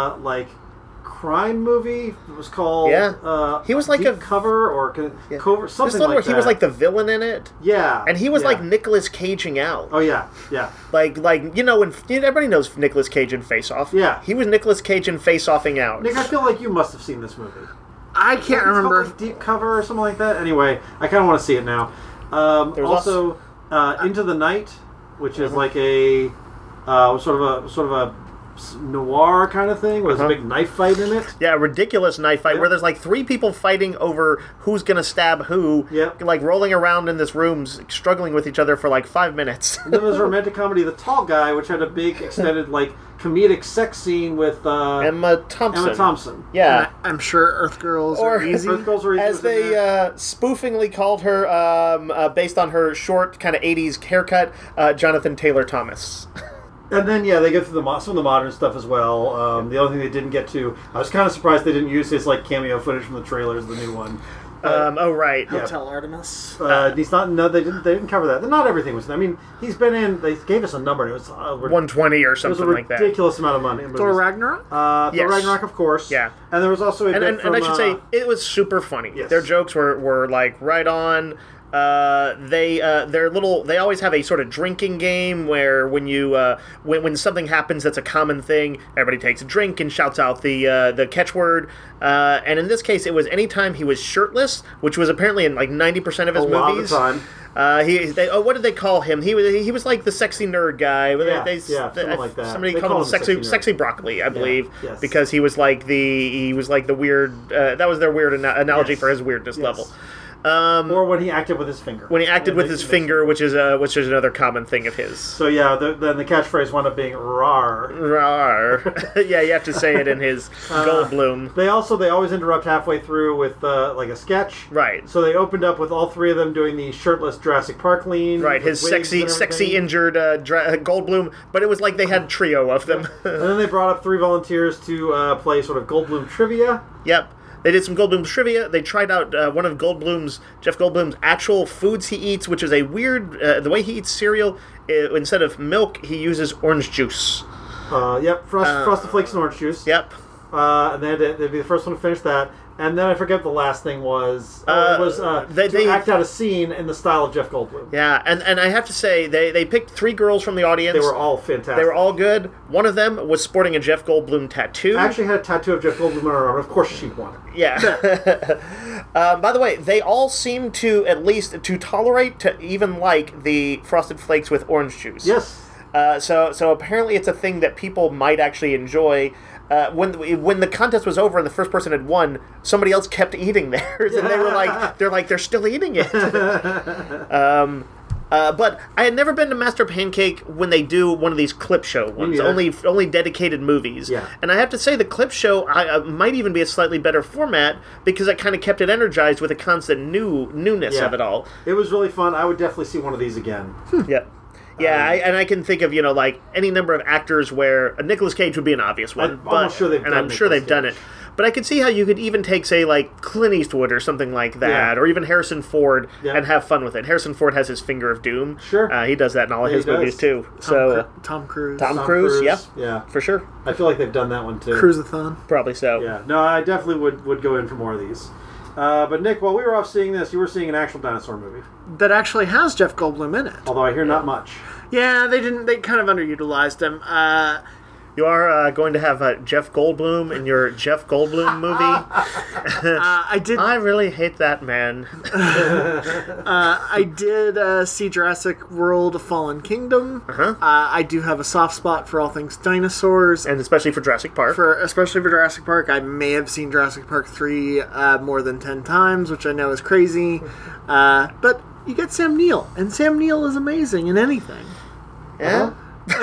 S1: crime movie. It was called.
S2: Yeah. He was like
S1: Deep
S2: a-
S1: Cover or Cover,
S2: This
S1: something
S2: one
S1: like
S2: where
S1: that.
S2: he was like the villain in it.
S1: Yeah.
S2: And he was
S1: yeah.
S2: like Nicolas Caging out.
S1: Oh yeah, yeah.
S2: Like when everybody knows Nicolas Cage in Face Off.
S1: Yeah.
S2: He was Nicolas Cage in Face Offing out.
S1: Nick, I feel like you must have seen this movie.
S3: I can't
S1: It's called,
S3: remember.
S1: like, Deep Cover or something like that. Anyway, I kind of want to see it now.
S2: There was
S1: Also, Into the Night, which is like a sort of a noir kind of thing, where there's a big knife fight in it.
S2: Yeah, a ridiculous knife fight
S1: Yep.
S2: where there's like 3 people fighting over who's gonna stab who.
S1: Yep.
S2: Like rolling around in this room, struggling with each other for like 5 minutes.
S1: And then there's a romantic comedy, The Tall Guy, which had a big extended like comedic sex scene with
S2: Emma Thompson.
S1: Emma Thompson.
S2: Yeah.
S3: I'm sure Earth Girls
S2: Or-
S3: are easy.
S1: Earth Girls Are Easy
S2: As
S1: was in
S2: they
S1: there.
S2: spoofingly called her, based on her short kind of 80s haircut, Jonathan Taylor Thomas.
S1: And then, yeah, they go through some of the modern stuff as well. The other thing they didn't get to, I was kind of surprised they didn't use his like cameo footage from the trailers, the new one.
S2: Oh, right.
S3: Hotel Artemis.
S1: He's not. No, they didn't cover that. Not everything was. I mean, he's been in. They gave us a number. And it was
S2: 120 or
S1: It was
S2: something
S1: a
S2: like that.
S1: ridiculous amount of money.
S3: Thor Ragnarok?
S1: Thor
S2: Yes.
S1: Ragnarok, of course.
S2: Yeah.
S1: And there was also a bit
S2: And
S1: from,
S2: I should say, it was super funny.
S1: Yes.
S2: Their jokes were like right on. They always have a sort of drinking game where when you when something happens that's a common thing, everybody takes a drink and shouts out the catchword. And in this case, it was anytime he was shirtless, which was apparently in like 90% of his
S1: a lot
S2: movies.
S1: of the time.
S2: What did they call him? He was like the sexy nerd guy.
S1: Yeah, something like that.
S2: Somebody
S1: They
S2: called
S1: call
S2: him
S1: him the sexy nerd.
S2: sexy broccoli, I believe,
S1: yes.
S2: because he was like the weird. That was their weird analogy
S1: Yes.
S2: for his weirdness
S1: Yes.
S2: level.
S1: Or when he acted with his finger.
S2: When he acted with his finger, which is another common thing of his.
S1: So yeah, then the catchphrase wound up being "rar."
S2: Rar. Yeah, you have to say it in his Goldblum.
S1: They always interrupt halfway through with like a sketch.
S2: Right.
S1: So they opened up with all three of them doing the shirtless Jurassic Park lean.
S2: Right, his sexy injured Goldblum, but it was like they had a trio of them.
S1: And then they brought up three volunteers to play sort of Goldblum trivia.
S2: Yep. They did some Goldblum trivia. They tried out one of Jeff Goldblum's actual foods he eats, which is a weird... the way he eats cereal, instead of milk, he uses orange juice.
S1: Yep, Frosted Flakes and orange juice.
S2: Yep.
S1: And they'd be the first one to finish that. And then I forget what the last thing was. They act out a scene in the style of Jeff Goldblum.
S2: Yeah, and I have to say, they picked three girls from the audience.
S1: They were all fantastic.
S2: They were all good. One of them was sporting a Jeff Goldblum tattoo.
S1: I actually had a tattoo of Jeff Goldblum on her arm. Of course she won.
S2: Yeah. By the way, they all seem to at least to tolerate, to even like the Frosted Flakes with orange juice.
S1: Yes.
S2: So apparently it's a thing that people might actually enjoy. When the contest was over and the first person had won, somebody else kept eating theirs, and they were they're still eating it. But I had never been to Master Pancake when they do one of these clip show ones, only dedicated movies.
S1: Yeah.
S2: And I have to say the clip show might even be a slightly better format because it kind of kept it energized with a constant newness of it all.
S1: It was really fun. I would definitely see one of these again.
S2: Yep. Yeah, I can think of like any number of actors where Nicolas Cage would be an obvious one.
S1: I'm sure they've
S2: done it. But I could see how you could even take, say, like Clint Eastwood or something like that, or even Harrison Ford, and have fun with it. Harrison Ford has his finger of doom.
S1: Sure,
S2: he does that in all of his movies too.
S3: Tom Cruise.
S2: Tom Cruise, yeah, for sure.
S1: I feel like they've done that one too.
S3: Cruise-a-thon,
S2: probably so.
S1: Yeah, no, I definitely would go in for more of these. But Nick, while we were off seeing this, you were seeing an actual dinosaur movie
S3: that actually has Jeff Goldblum in it.
S1: Although I hear not much.
S3: Yeah, they didn't. They kind of underutilized him.
S2: You are going to have Jeff Goldblum in your Jeff Goldblum movie.
S3: I did.
S2: I really hate that man.
S3: I did see Jurassic World: Fallen Kingdom. I do have a soft spot for all things dinosaurs,
S2: and especially for Jurassic Park.
S3: Especially for Jurassic Park, I may have seen Jurassic Park 3 more than 10 times, which I know is crazy. But you get Sam Neill, and Sam Neill is amazing in anything.
S2: Yeah.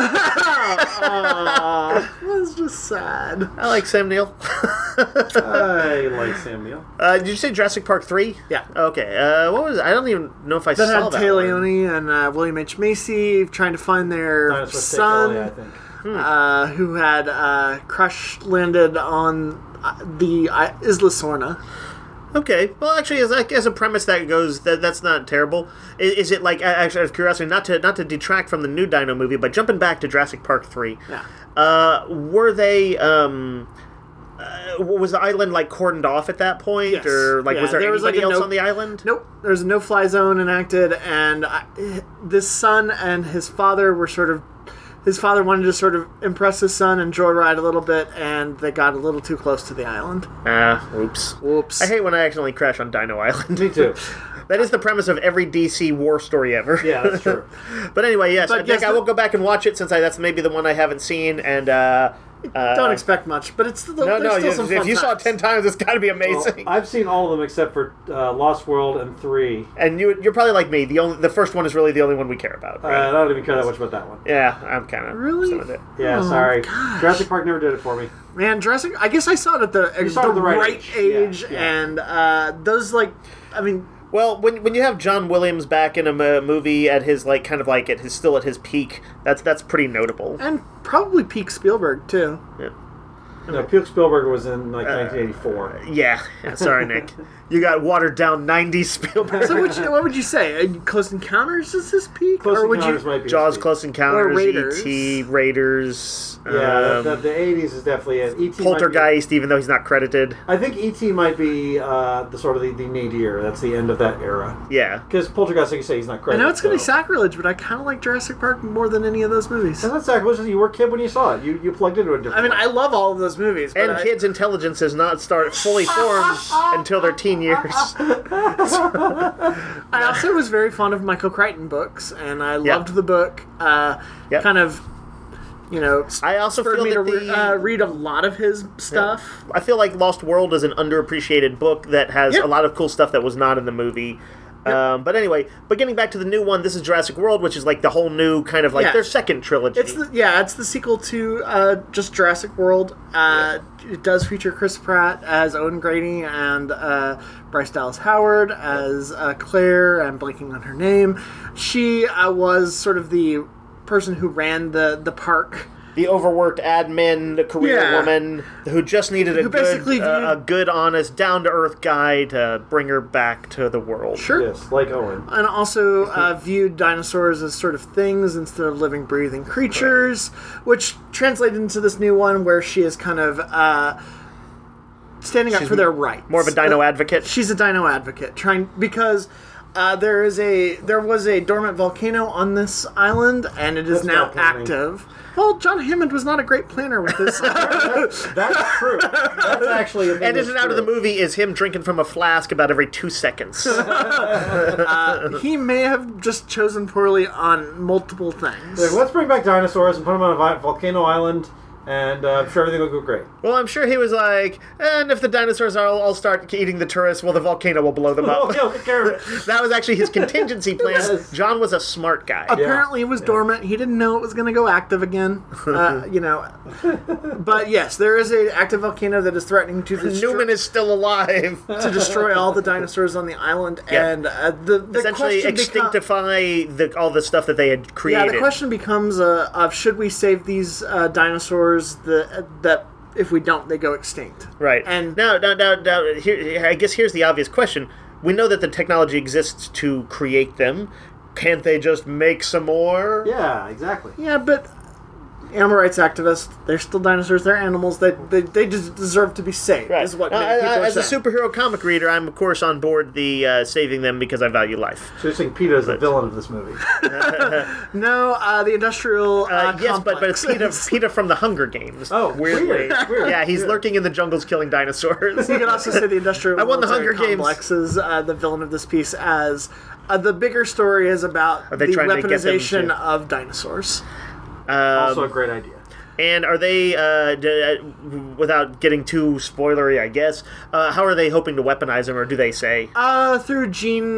S3: That's just sad.
S2: I like Sam Neill.
S1: I like Sam Neill.
S2: Did you say Jurassic Park 3?
S3: Yeah.
S2: Okay. What was it? I don't even know if I saw that.
S3: That had Tay Leone and William H. Macy trying to find their son,
S1: I think.
S3: who had crash landed on the Isla Sorna.
S2: Okay. Well, actually, as a premise that goes, that's not terrible. Is it like, actually, out of curiosity, not to detract from the new Dino movie, but jumping back to Jurassic Park 3, were they, was the island like cordoned off at that point?
S3: Yes.
S2: Or was there anybody else on the island?
S3: Nope. There's a no-fly zone enacted, and this son and his father were sort of... His father wanted to sort of impress his son and joyride a little bit, and they got a little too close to the island.
S2: Oops. I hate when I accidentally crash on Dino Island.
S1: Me too.
S2: That is the premise of every DC war story ever.
S1: Yeah, that's true.
S2: But anyway, yes, I think I will go back and watch it since that's maybe the one I haven't seen, and...
S3: don't expect much, but it's still some fun
S2: if you saw it 10 times, it's got to be amazing.
S1: Well, I've seen all of them except for Lost World and 3.
S2: And you're probably like me. The first one is really the only one we care about. Right?
S1: I don't even care that much about that one.
S2: Yeah, I'm kind of
S3: really.
S2: With it.
S1: Yeah, sorry. Gosh. Jurassic Park never did it for me.
S3: Man, Jurassic. I guess I saw it at the right age, and those
S2: Well, when you have John Williams back in a movie at his still at his peak, that's pretty notable.
S3: And probably peak Spielberg too.
S2: Yeah.
S1: No, peak Spielberg was in 1984.
S2: Yeah. Sorry, Nick. You got watered down 90s Spielberg.
S3: So what would you say? Close Encounters is his peak?
S1: Close Encounters might be
S2: Jaws, Close Encounters,
S3: or Raiders.
S2: E.T., Raiders.
S1: Yeah, the 80s is definitely it. E.T.
S2: Poltergeist, even though he's not credited.
S1: I think E.T. might be the nadir. That's the end of that era.
S2: Yeah.
S1: Because Poltergeist, like you say, he's not credited.
S3: I know it's going to be sacrilege, but I kind of like Jurassic Park more than any of those movies.
S1: It's not sacrilege. You were a kid when you saw it. You plugged into a different
S3: I love all of those movies.
S2: And kids' intelligence does not start fully formed until their teen years.
S3: I also was very fond of Michael Crichton books, and I loved the book. Kind of
S2: I also
S3: spurred
S2: feel
S3: me
S2: that
S3: to read a lot of his stuff.
S2: I feel like Lost World is an underappreciated book that has
S3: Yep.
S2: a lot of cool stuff that was not in the movie. But anyway, getting back to the new one, this is Jurassic World, which is like the whole new kind of like
S3: Yeah.
S2: their second trilogy.
S3: It's the sequel to just Jurassic World. It does feature Chris Pratt as Owen Grady and Bryce Dallas Howard as Claire. I'm blanking on her name. She was sort of the person who ran the park.
S2: The overworked admin career
S3: Yeah.
S2: woman who just needed
S3: Who basically
S2: a good, honest, down-to-earth guy to bring her back to the world.
S3: Sure.
S1: Yes, like Owen.
S3: And also viewed dinosaurs as sort of things instead of living, breathing creatures, which translated into this new one where she is kind of standing up for their rights.
S2: More of a dino advocate.
S3: She's a dino advocate, because there was a dormant volcano on this island, and it is
S1: That's
S3: now
S1: not planning.
S3: active. Well, John Hammond was not a great planner with this.
S1: That's true. That's actually a thing
S2: And in
S1: that's
S2: and out of the
S1: true.
S2: movie is him drinking from a flask about every 2 seconds.
S3: He may have just chosen poorly on multiple things.
S1: Like, let's bring back dinosaurs and put them on a volcano island, and I'm sure everything will go great.
S2: Well, I'm sure he was like, and if the dinosaurs all start eating the tourists, well, the volcano will blow them
S1: Oh,
S2: up.
S1: yeah, take care of it.
S2: That was actually his contingency plan.
S1: Yes.
S2: John was a smart guy.
S3: Apparently, it was dormant. He didn't know it was going to go active again. But yes, there is an active volcano that is threatening to
S2: Newman is still alive.
S3: to destroy all the dinosaurs on the island,
S2: Yeah.
S3: and the
S2: Essentially
S3: question
S2: extinctify all the stuff that they had created.
S3: Yeah, the question becomes of should we save these dinosaurs that if we don't, they go extinct.
S2: Right.
S3: And
S2: now, here, I guess here's the obvious question. We know that the technology exists to create them. Can't they just make some more?
S1: Yeah, exactly.
S3: yeah, but animal rights activists, they're still dinosaurs. They're animals. They just deserve to be saved.
S2: Right.
S3: Is what
S2: Now,
S3: many people are
S2: as a
S3: saying.
S2: superhero comic reader, I'm of course on board the saving them because I value life.
S1: So you're saying Peter is the villain of this movie.
S3: No, the industrial
S2: Yes, but it's
S3: complex.
S2: Peter from the Hunger Games.
S1: Oh,
S2: weirdly.
S1: weird.
S2: Yeah, he's lurking in the jungles killing dinosaurs.
S3: You can also say the industrial
S2: I won the
S3: military
S2: Hunger Games.
S3: complex is the villain of this piece, as the bigger story is about
S2: they
S3: the
S2: trying to get them
S3: weaponization
S2: to-
S3: of dinosaurs.
S1: Also a great idea.
S2: And are they, without getting too spoilery, I guess, how are they hoping to weaponize them, or do they say?
S3: Through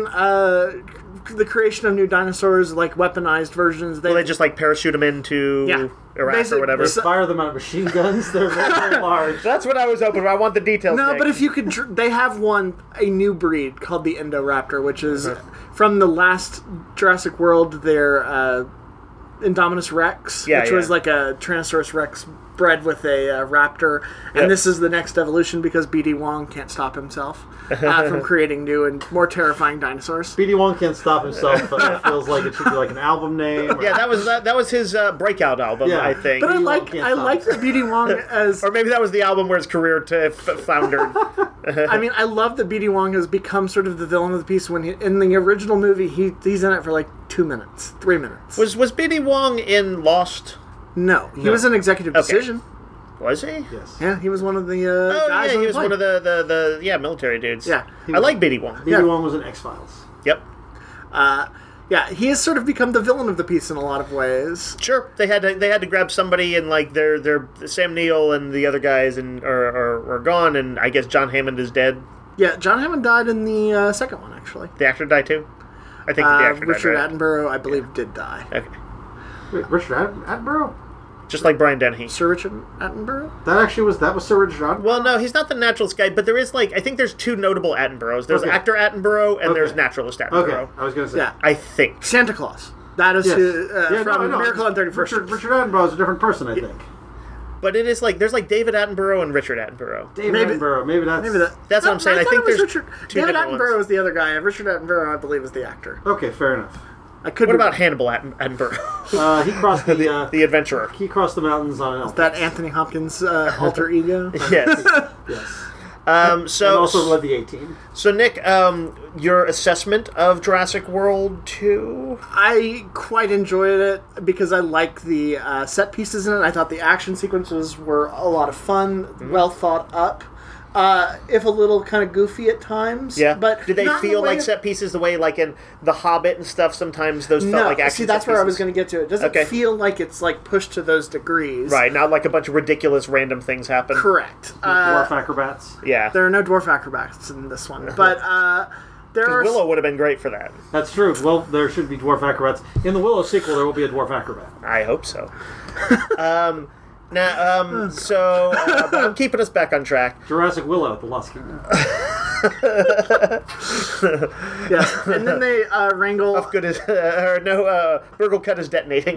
S3: the creation of new dinosaurs, like weaponized versions.
S2: Will they just like parachute them into Iraq
S3: Basic-
S2: or whatever?
S3: So-
S1: Fire them out of machine guns. They're very, very large.
S2: That's what I was hoping for. I want the details.
S3: No,
S2: Nick.
S3: but if you could, they have a new breed called the Indoraptor, which is from the last Jurassic World. Their Indominus Rex,
S2: Yeah,
S3: which
S2: yeah.
S3: was like a Tyrannosaurus Rex bred with a raptor, and this is the next evolution because B.D. Wong can't stop himself from creating new and more terrifying dinosaurs.
S1: B.D. Wong can't stop himself. It feels like it should be like an album name. Or,
S2: Yeah, that was his breakout album,
S1: Yeah.
S2: I think.
S3: But I
S1: B.D. Wong
S3: like
S1: can't
S3: I
S1: stop
S3: like
S1: himself.
S3: B.D. Wong as
S2: Or maybe that was the album where his career floundered.
S3: I mean, I love that B.D. Wong has become sort of the villain of the piece. When in the original movie, he's in it for like 2 minutes, 3 minutes.
S2: Was B.D. Wong in Lost?
S3: No, he was an executive
S2: Okay.
S3: decision.
S2: Was he?
S1: Yes.
S3: Yeah, he was one of the
S2: Oh
S3: guys
S2: yeah,
S3: on
S2: he
S3: the
S2: was
S3: plane.
S2: one of the military dudes.
S3: Yeah.
S2: I like B.D. Wong.
S1: B.D.
S3: Yeah.
S1: Wong was in X-Files.
S2: Yep.
S3: Yeah, he has sort of become the villain of the piece in a lot of ways.
S2: Sure, they had to grab somebody, and like their Sam Neill and the other guys are gone, and I guess John Hammond is dead.
S3: Yeah, John Hammond died in the second one, actually.
S2: The actor died too. I think the actor
S3: Richard
S2: died. Right?
S3: Attenborough, I believe, did die.
S2: Okay.
S1: Wait, Richard Attenborough?
S2: Just like Brian Dennehy.
S3: Sir Richard Attenborough?
S1: That was Sir Richard Attenborough?
S2: Well, no, he's not the naturalist guy, but there is I think there's two notable Attenboroughs. There's
S1: Okay.
S2: actor Attenborough and there's
S1: Okay.
S2: naturalist
S1: Okay,
S2: Attenborough.
S1: I was going to say.
S3: Yeah.
S2: I think.
S3: Santa Claus. That is
S1: Yes.
S3: from
S1: I know.
S3: Miracle on 31st Street.
S1: Richard Attenborough is a different person, I think.
S2: But it is there's David Attenborough and Richard Attenborough.
S1: David
S3: Maybe-
S1: Attenborough, maybe that's...
S3: Maybe that.
S2: That's what I'm saying. I
S3: thought
S2: think
S3: it was
S2: there's
S3: Richard.
S2: two
S3: David
S2: different
S3: Attenborough
S2: ones.
S3: is the other guy. Richard Attenborough, I believe, is the actor.
S1: Okay, fair enough.
S3: I could.
S2: What
S3: be-
S2: about Hannibal Attenborough?
S1: He crossed
S2: the adventurer.
S1: he crossed the mountains on an elephant.
S3: that Anthony Hopkins alter ego?
S2: Yes.
S1: Yes.
S2: Um,
S1: And
S2: so
S1: also led the A-Team.
S2: So Nick, your assessment of Jurassic World 2?
S3: I quite enjoyed it because I like the set pieces in it. I thought the action sequences were a lot of fun, well thought up. if a little kind of goofy at times.
S2: Yeah,
S3: but
S2: did they
S3: not in
S2: feel
S3: the way
S2: like set pieces the way like in The Hobbit and stuff? Sometimes those felt like action.
S3: See, that's
S2: set
S3: where I
S2: pieces.
S3: was going to get to. It doesn't feel like it's like pushed to those degrees.
S2: Right, not like a bunch of ridiculous random things happen.
S3: Correct.
S1: Dwarf acrobats.
S2: Yeah,
S3: There are no dwarf acrobats in this one, but there are.
S2: Willow would have been great for that.
S1: That's true. Well, there should be dwarf acrobats in the Willow sequel. There will be a dwarf acrobat.
S2: I hope so. So but I'm keeping us back on track.
S1: Jurassic Willow, the Lost Kingdom.
S3: Yes, and then they wrangle.
S2: Good as Burgle Cut is detonating.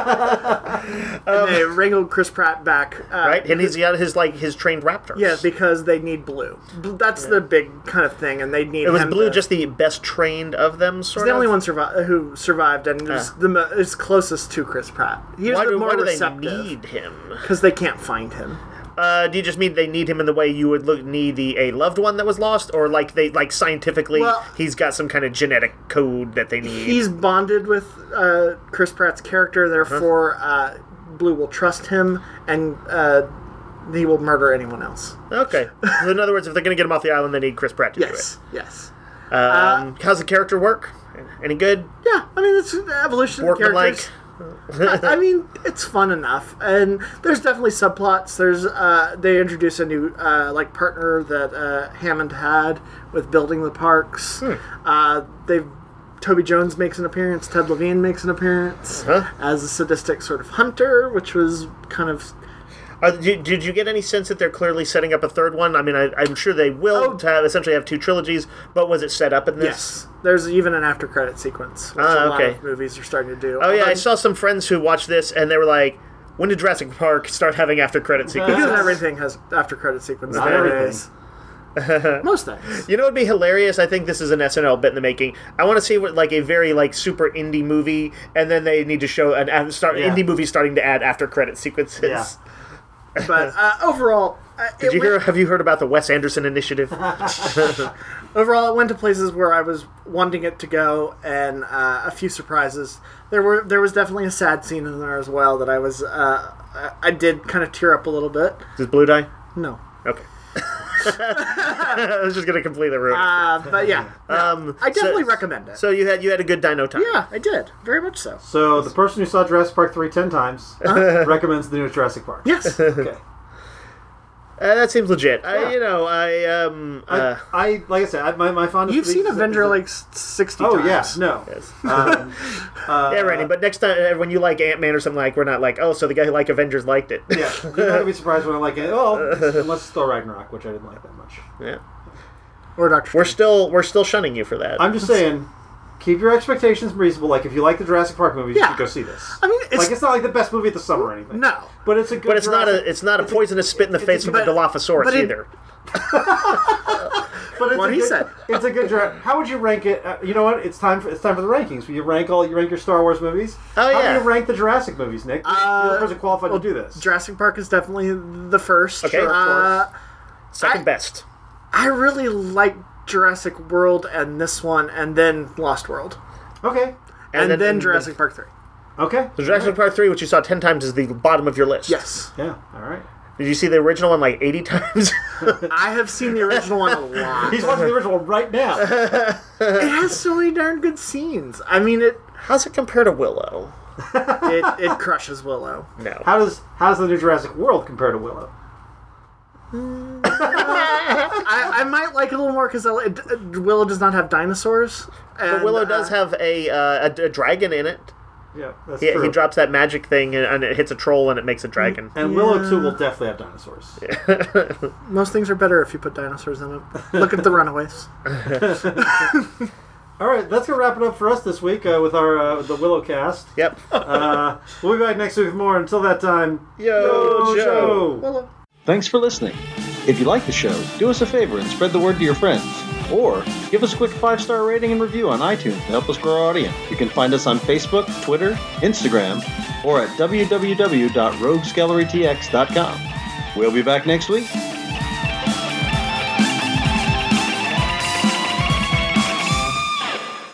S3: They wrangle Chris Pratt back.
S2: Right, and he's got his trained raptors.
S3: Yeah, because they need Blue. That's the big kind of thing, and they need.
S2: It was
S3: him
S2: Blue
S3: to,
S2: just the best trained of them, sort
S3: the
S2: of.
S3: only one who survived, and is closest to Chris Pratt. He's
S2: Why
S3: the
S2: do
S3: more
S2: they
S3: receptive
S2: need him?
S3: because they can't find him.
S2: Do you just mean they need him in the way you would need a loved one that was lost, or like they scientifically he's got some kind of genetic code that they need?
S3: He's bonded with Chris Pratt's character, therefore Blue will trust him, and he will murder anyone else.
S2: Okay. In other words, if they're going to get him off the island, they need Chris Pratt to do it.
S3: Yes.
S2: How's the character work? Any good?
S3: Yeah, I mean, it's evolution of characters. I mean, it's fun enough, and there's definitely subplots. There's they introduce a new partner that Hammond had with building the parks. Toby Jones makes an appearance. Ted Levine makes an appearance as a sadistic sort of hunter, which was kind of.
S2: Did you get any sense that they're clearly setting up a third one? I mean, I'm sure they will essentially have two trilogies, but was it set up in this?
S3: Yes. There's even an after-credit sequence, which a lot of movies are starting to do.
S2: Oh, yeah, I saw some friends who watched this, and they were like, when did Jurassic Park start having after-credit sequences?
S3: Because everything has after-credit sequences
S1: Not
S3: nowadays. Most things.
S2: You know what would be hilarious? I think this is an SNL bit in the making. I want to see what a very super indie movie, and then they need to show indie movie starting to add after-credit sequences.
S1: Yeah.
S3: But overall,
S2: have you heard about the Wes Anderson initiative?
S3: Overall, it went to places where I was wanting it to go, and a few surprises. There was definitely a sad scene in there as well that I was I did kind of tear up a little bit.
S2: Does Blue die?
S3: No.
S2: Okay. I was just gonna completely ruin it.
S3: But yeah, I definitely recommend it.
S2: So you had a good dino time.
S3: Yeah, I did very much so.
S1: So the person who saw Jurassic Park 3 10 times recommends the newest Jurassic Park.
S3: Yes.
S1: Okay.
S2: That seems legit.
S1: Yeah. I like I said, my fondest.
S3: You've seen Avenger 60 times.
S1: Oh yeah, no.
S2: Yes.
S1: Yeah,
S2: Randy. But next time when you like Ant-Man or something, we're not like, oh, so the guy who liked Avengers liked it.
S1: Yeah, you're not gonna be surprised when I like it. Oh, unless it's Thor Ragnarok, which I didn't like that much.
S2: Yeah.
S3: Or Doctor.
S2: We're still shunning you for that.
S1: I'm just saying, keep your expectations reasonable. Like if you like the Jurassic Park movies, you should go see this.
S3: I mean,
S1: it's not like the best movie of the summer or anything.
S3: No,
S1: but it's a good.
S2: But it's not a poisonous spit in the face from a Dilophosaurus either.
S1: But it's
S3: what he said.
S1: It's a good. How would you rank it? You know what? It's time for the rankings. You rank your Star Wars movies.
S2: Oh yeah.
S1: How do you rank the Jurassic movies, Nick? You're the person qualified to do this.
S3: Jurassic Park is definitely the first.
S2: Okay. Second best.
S3: I really like Jurassic World and this one, and then Lost World.
S1: Okay.
S3: And then Jurassic Park 3.
S1: Okay.
S2: So Jurassic Park 3, which you saw 10 times, is the bottom of your list.
S3: Yes.
S1: Yeah. All right.
S2: Did you see the original one 80 times?
S3: I have seen the original one a lot.
S1: He's watching the original one right now.
S3: It has so many darn good scenes. I mean,
S2: How's it compare to Willow?
S3: it crushes Willow.
S2: No.
S1: How's the new Jurassic World compare to Willow?
S3: I might like it a little more because Willow does not have dinosaurs.
S2: But Willow does have a dragon in it.
S1: Yeah, that's true.
S2: He drops that magic thing and it hits a troll and it makes a dragon.
S1: And Willow 2 will definitely have dinosaurs.
S3: Most things are better if you put dinosaurs in it. Look at the Runaways.
S1: All right, that's going to wrap it up for us this week with our the Willow cast.
S2: Yep.
S1: We'll be back next week with more. Until that time,
S2: Yo, Joe.
S3: Willow.
S5: Thanks for listening. If you like the show, do us a favor and spread the word to your friends. Or give us a quick 5-star rating and review on iTunes to help us grow our audience. You can find us on Facebook, Twitter, Instagram, or at www.roguesgallerytx.com. We'll be back next week.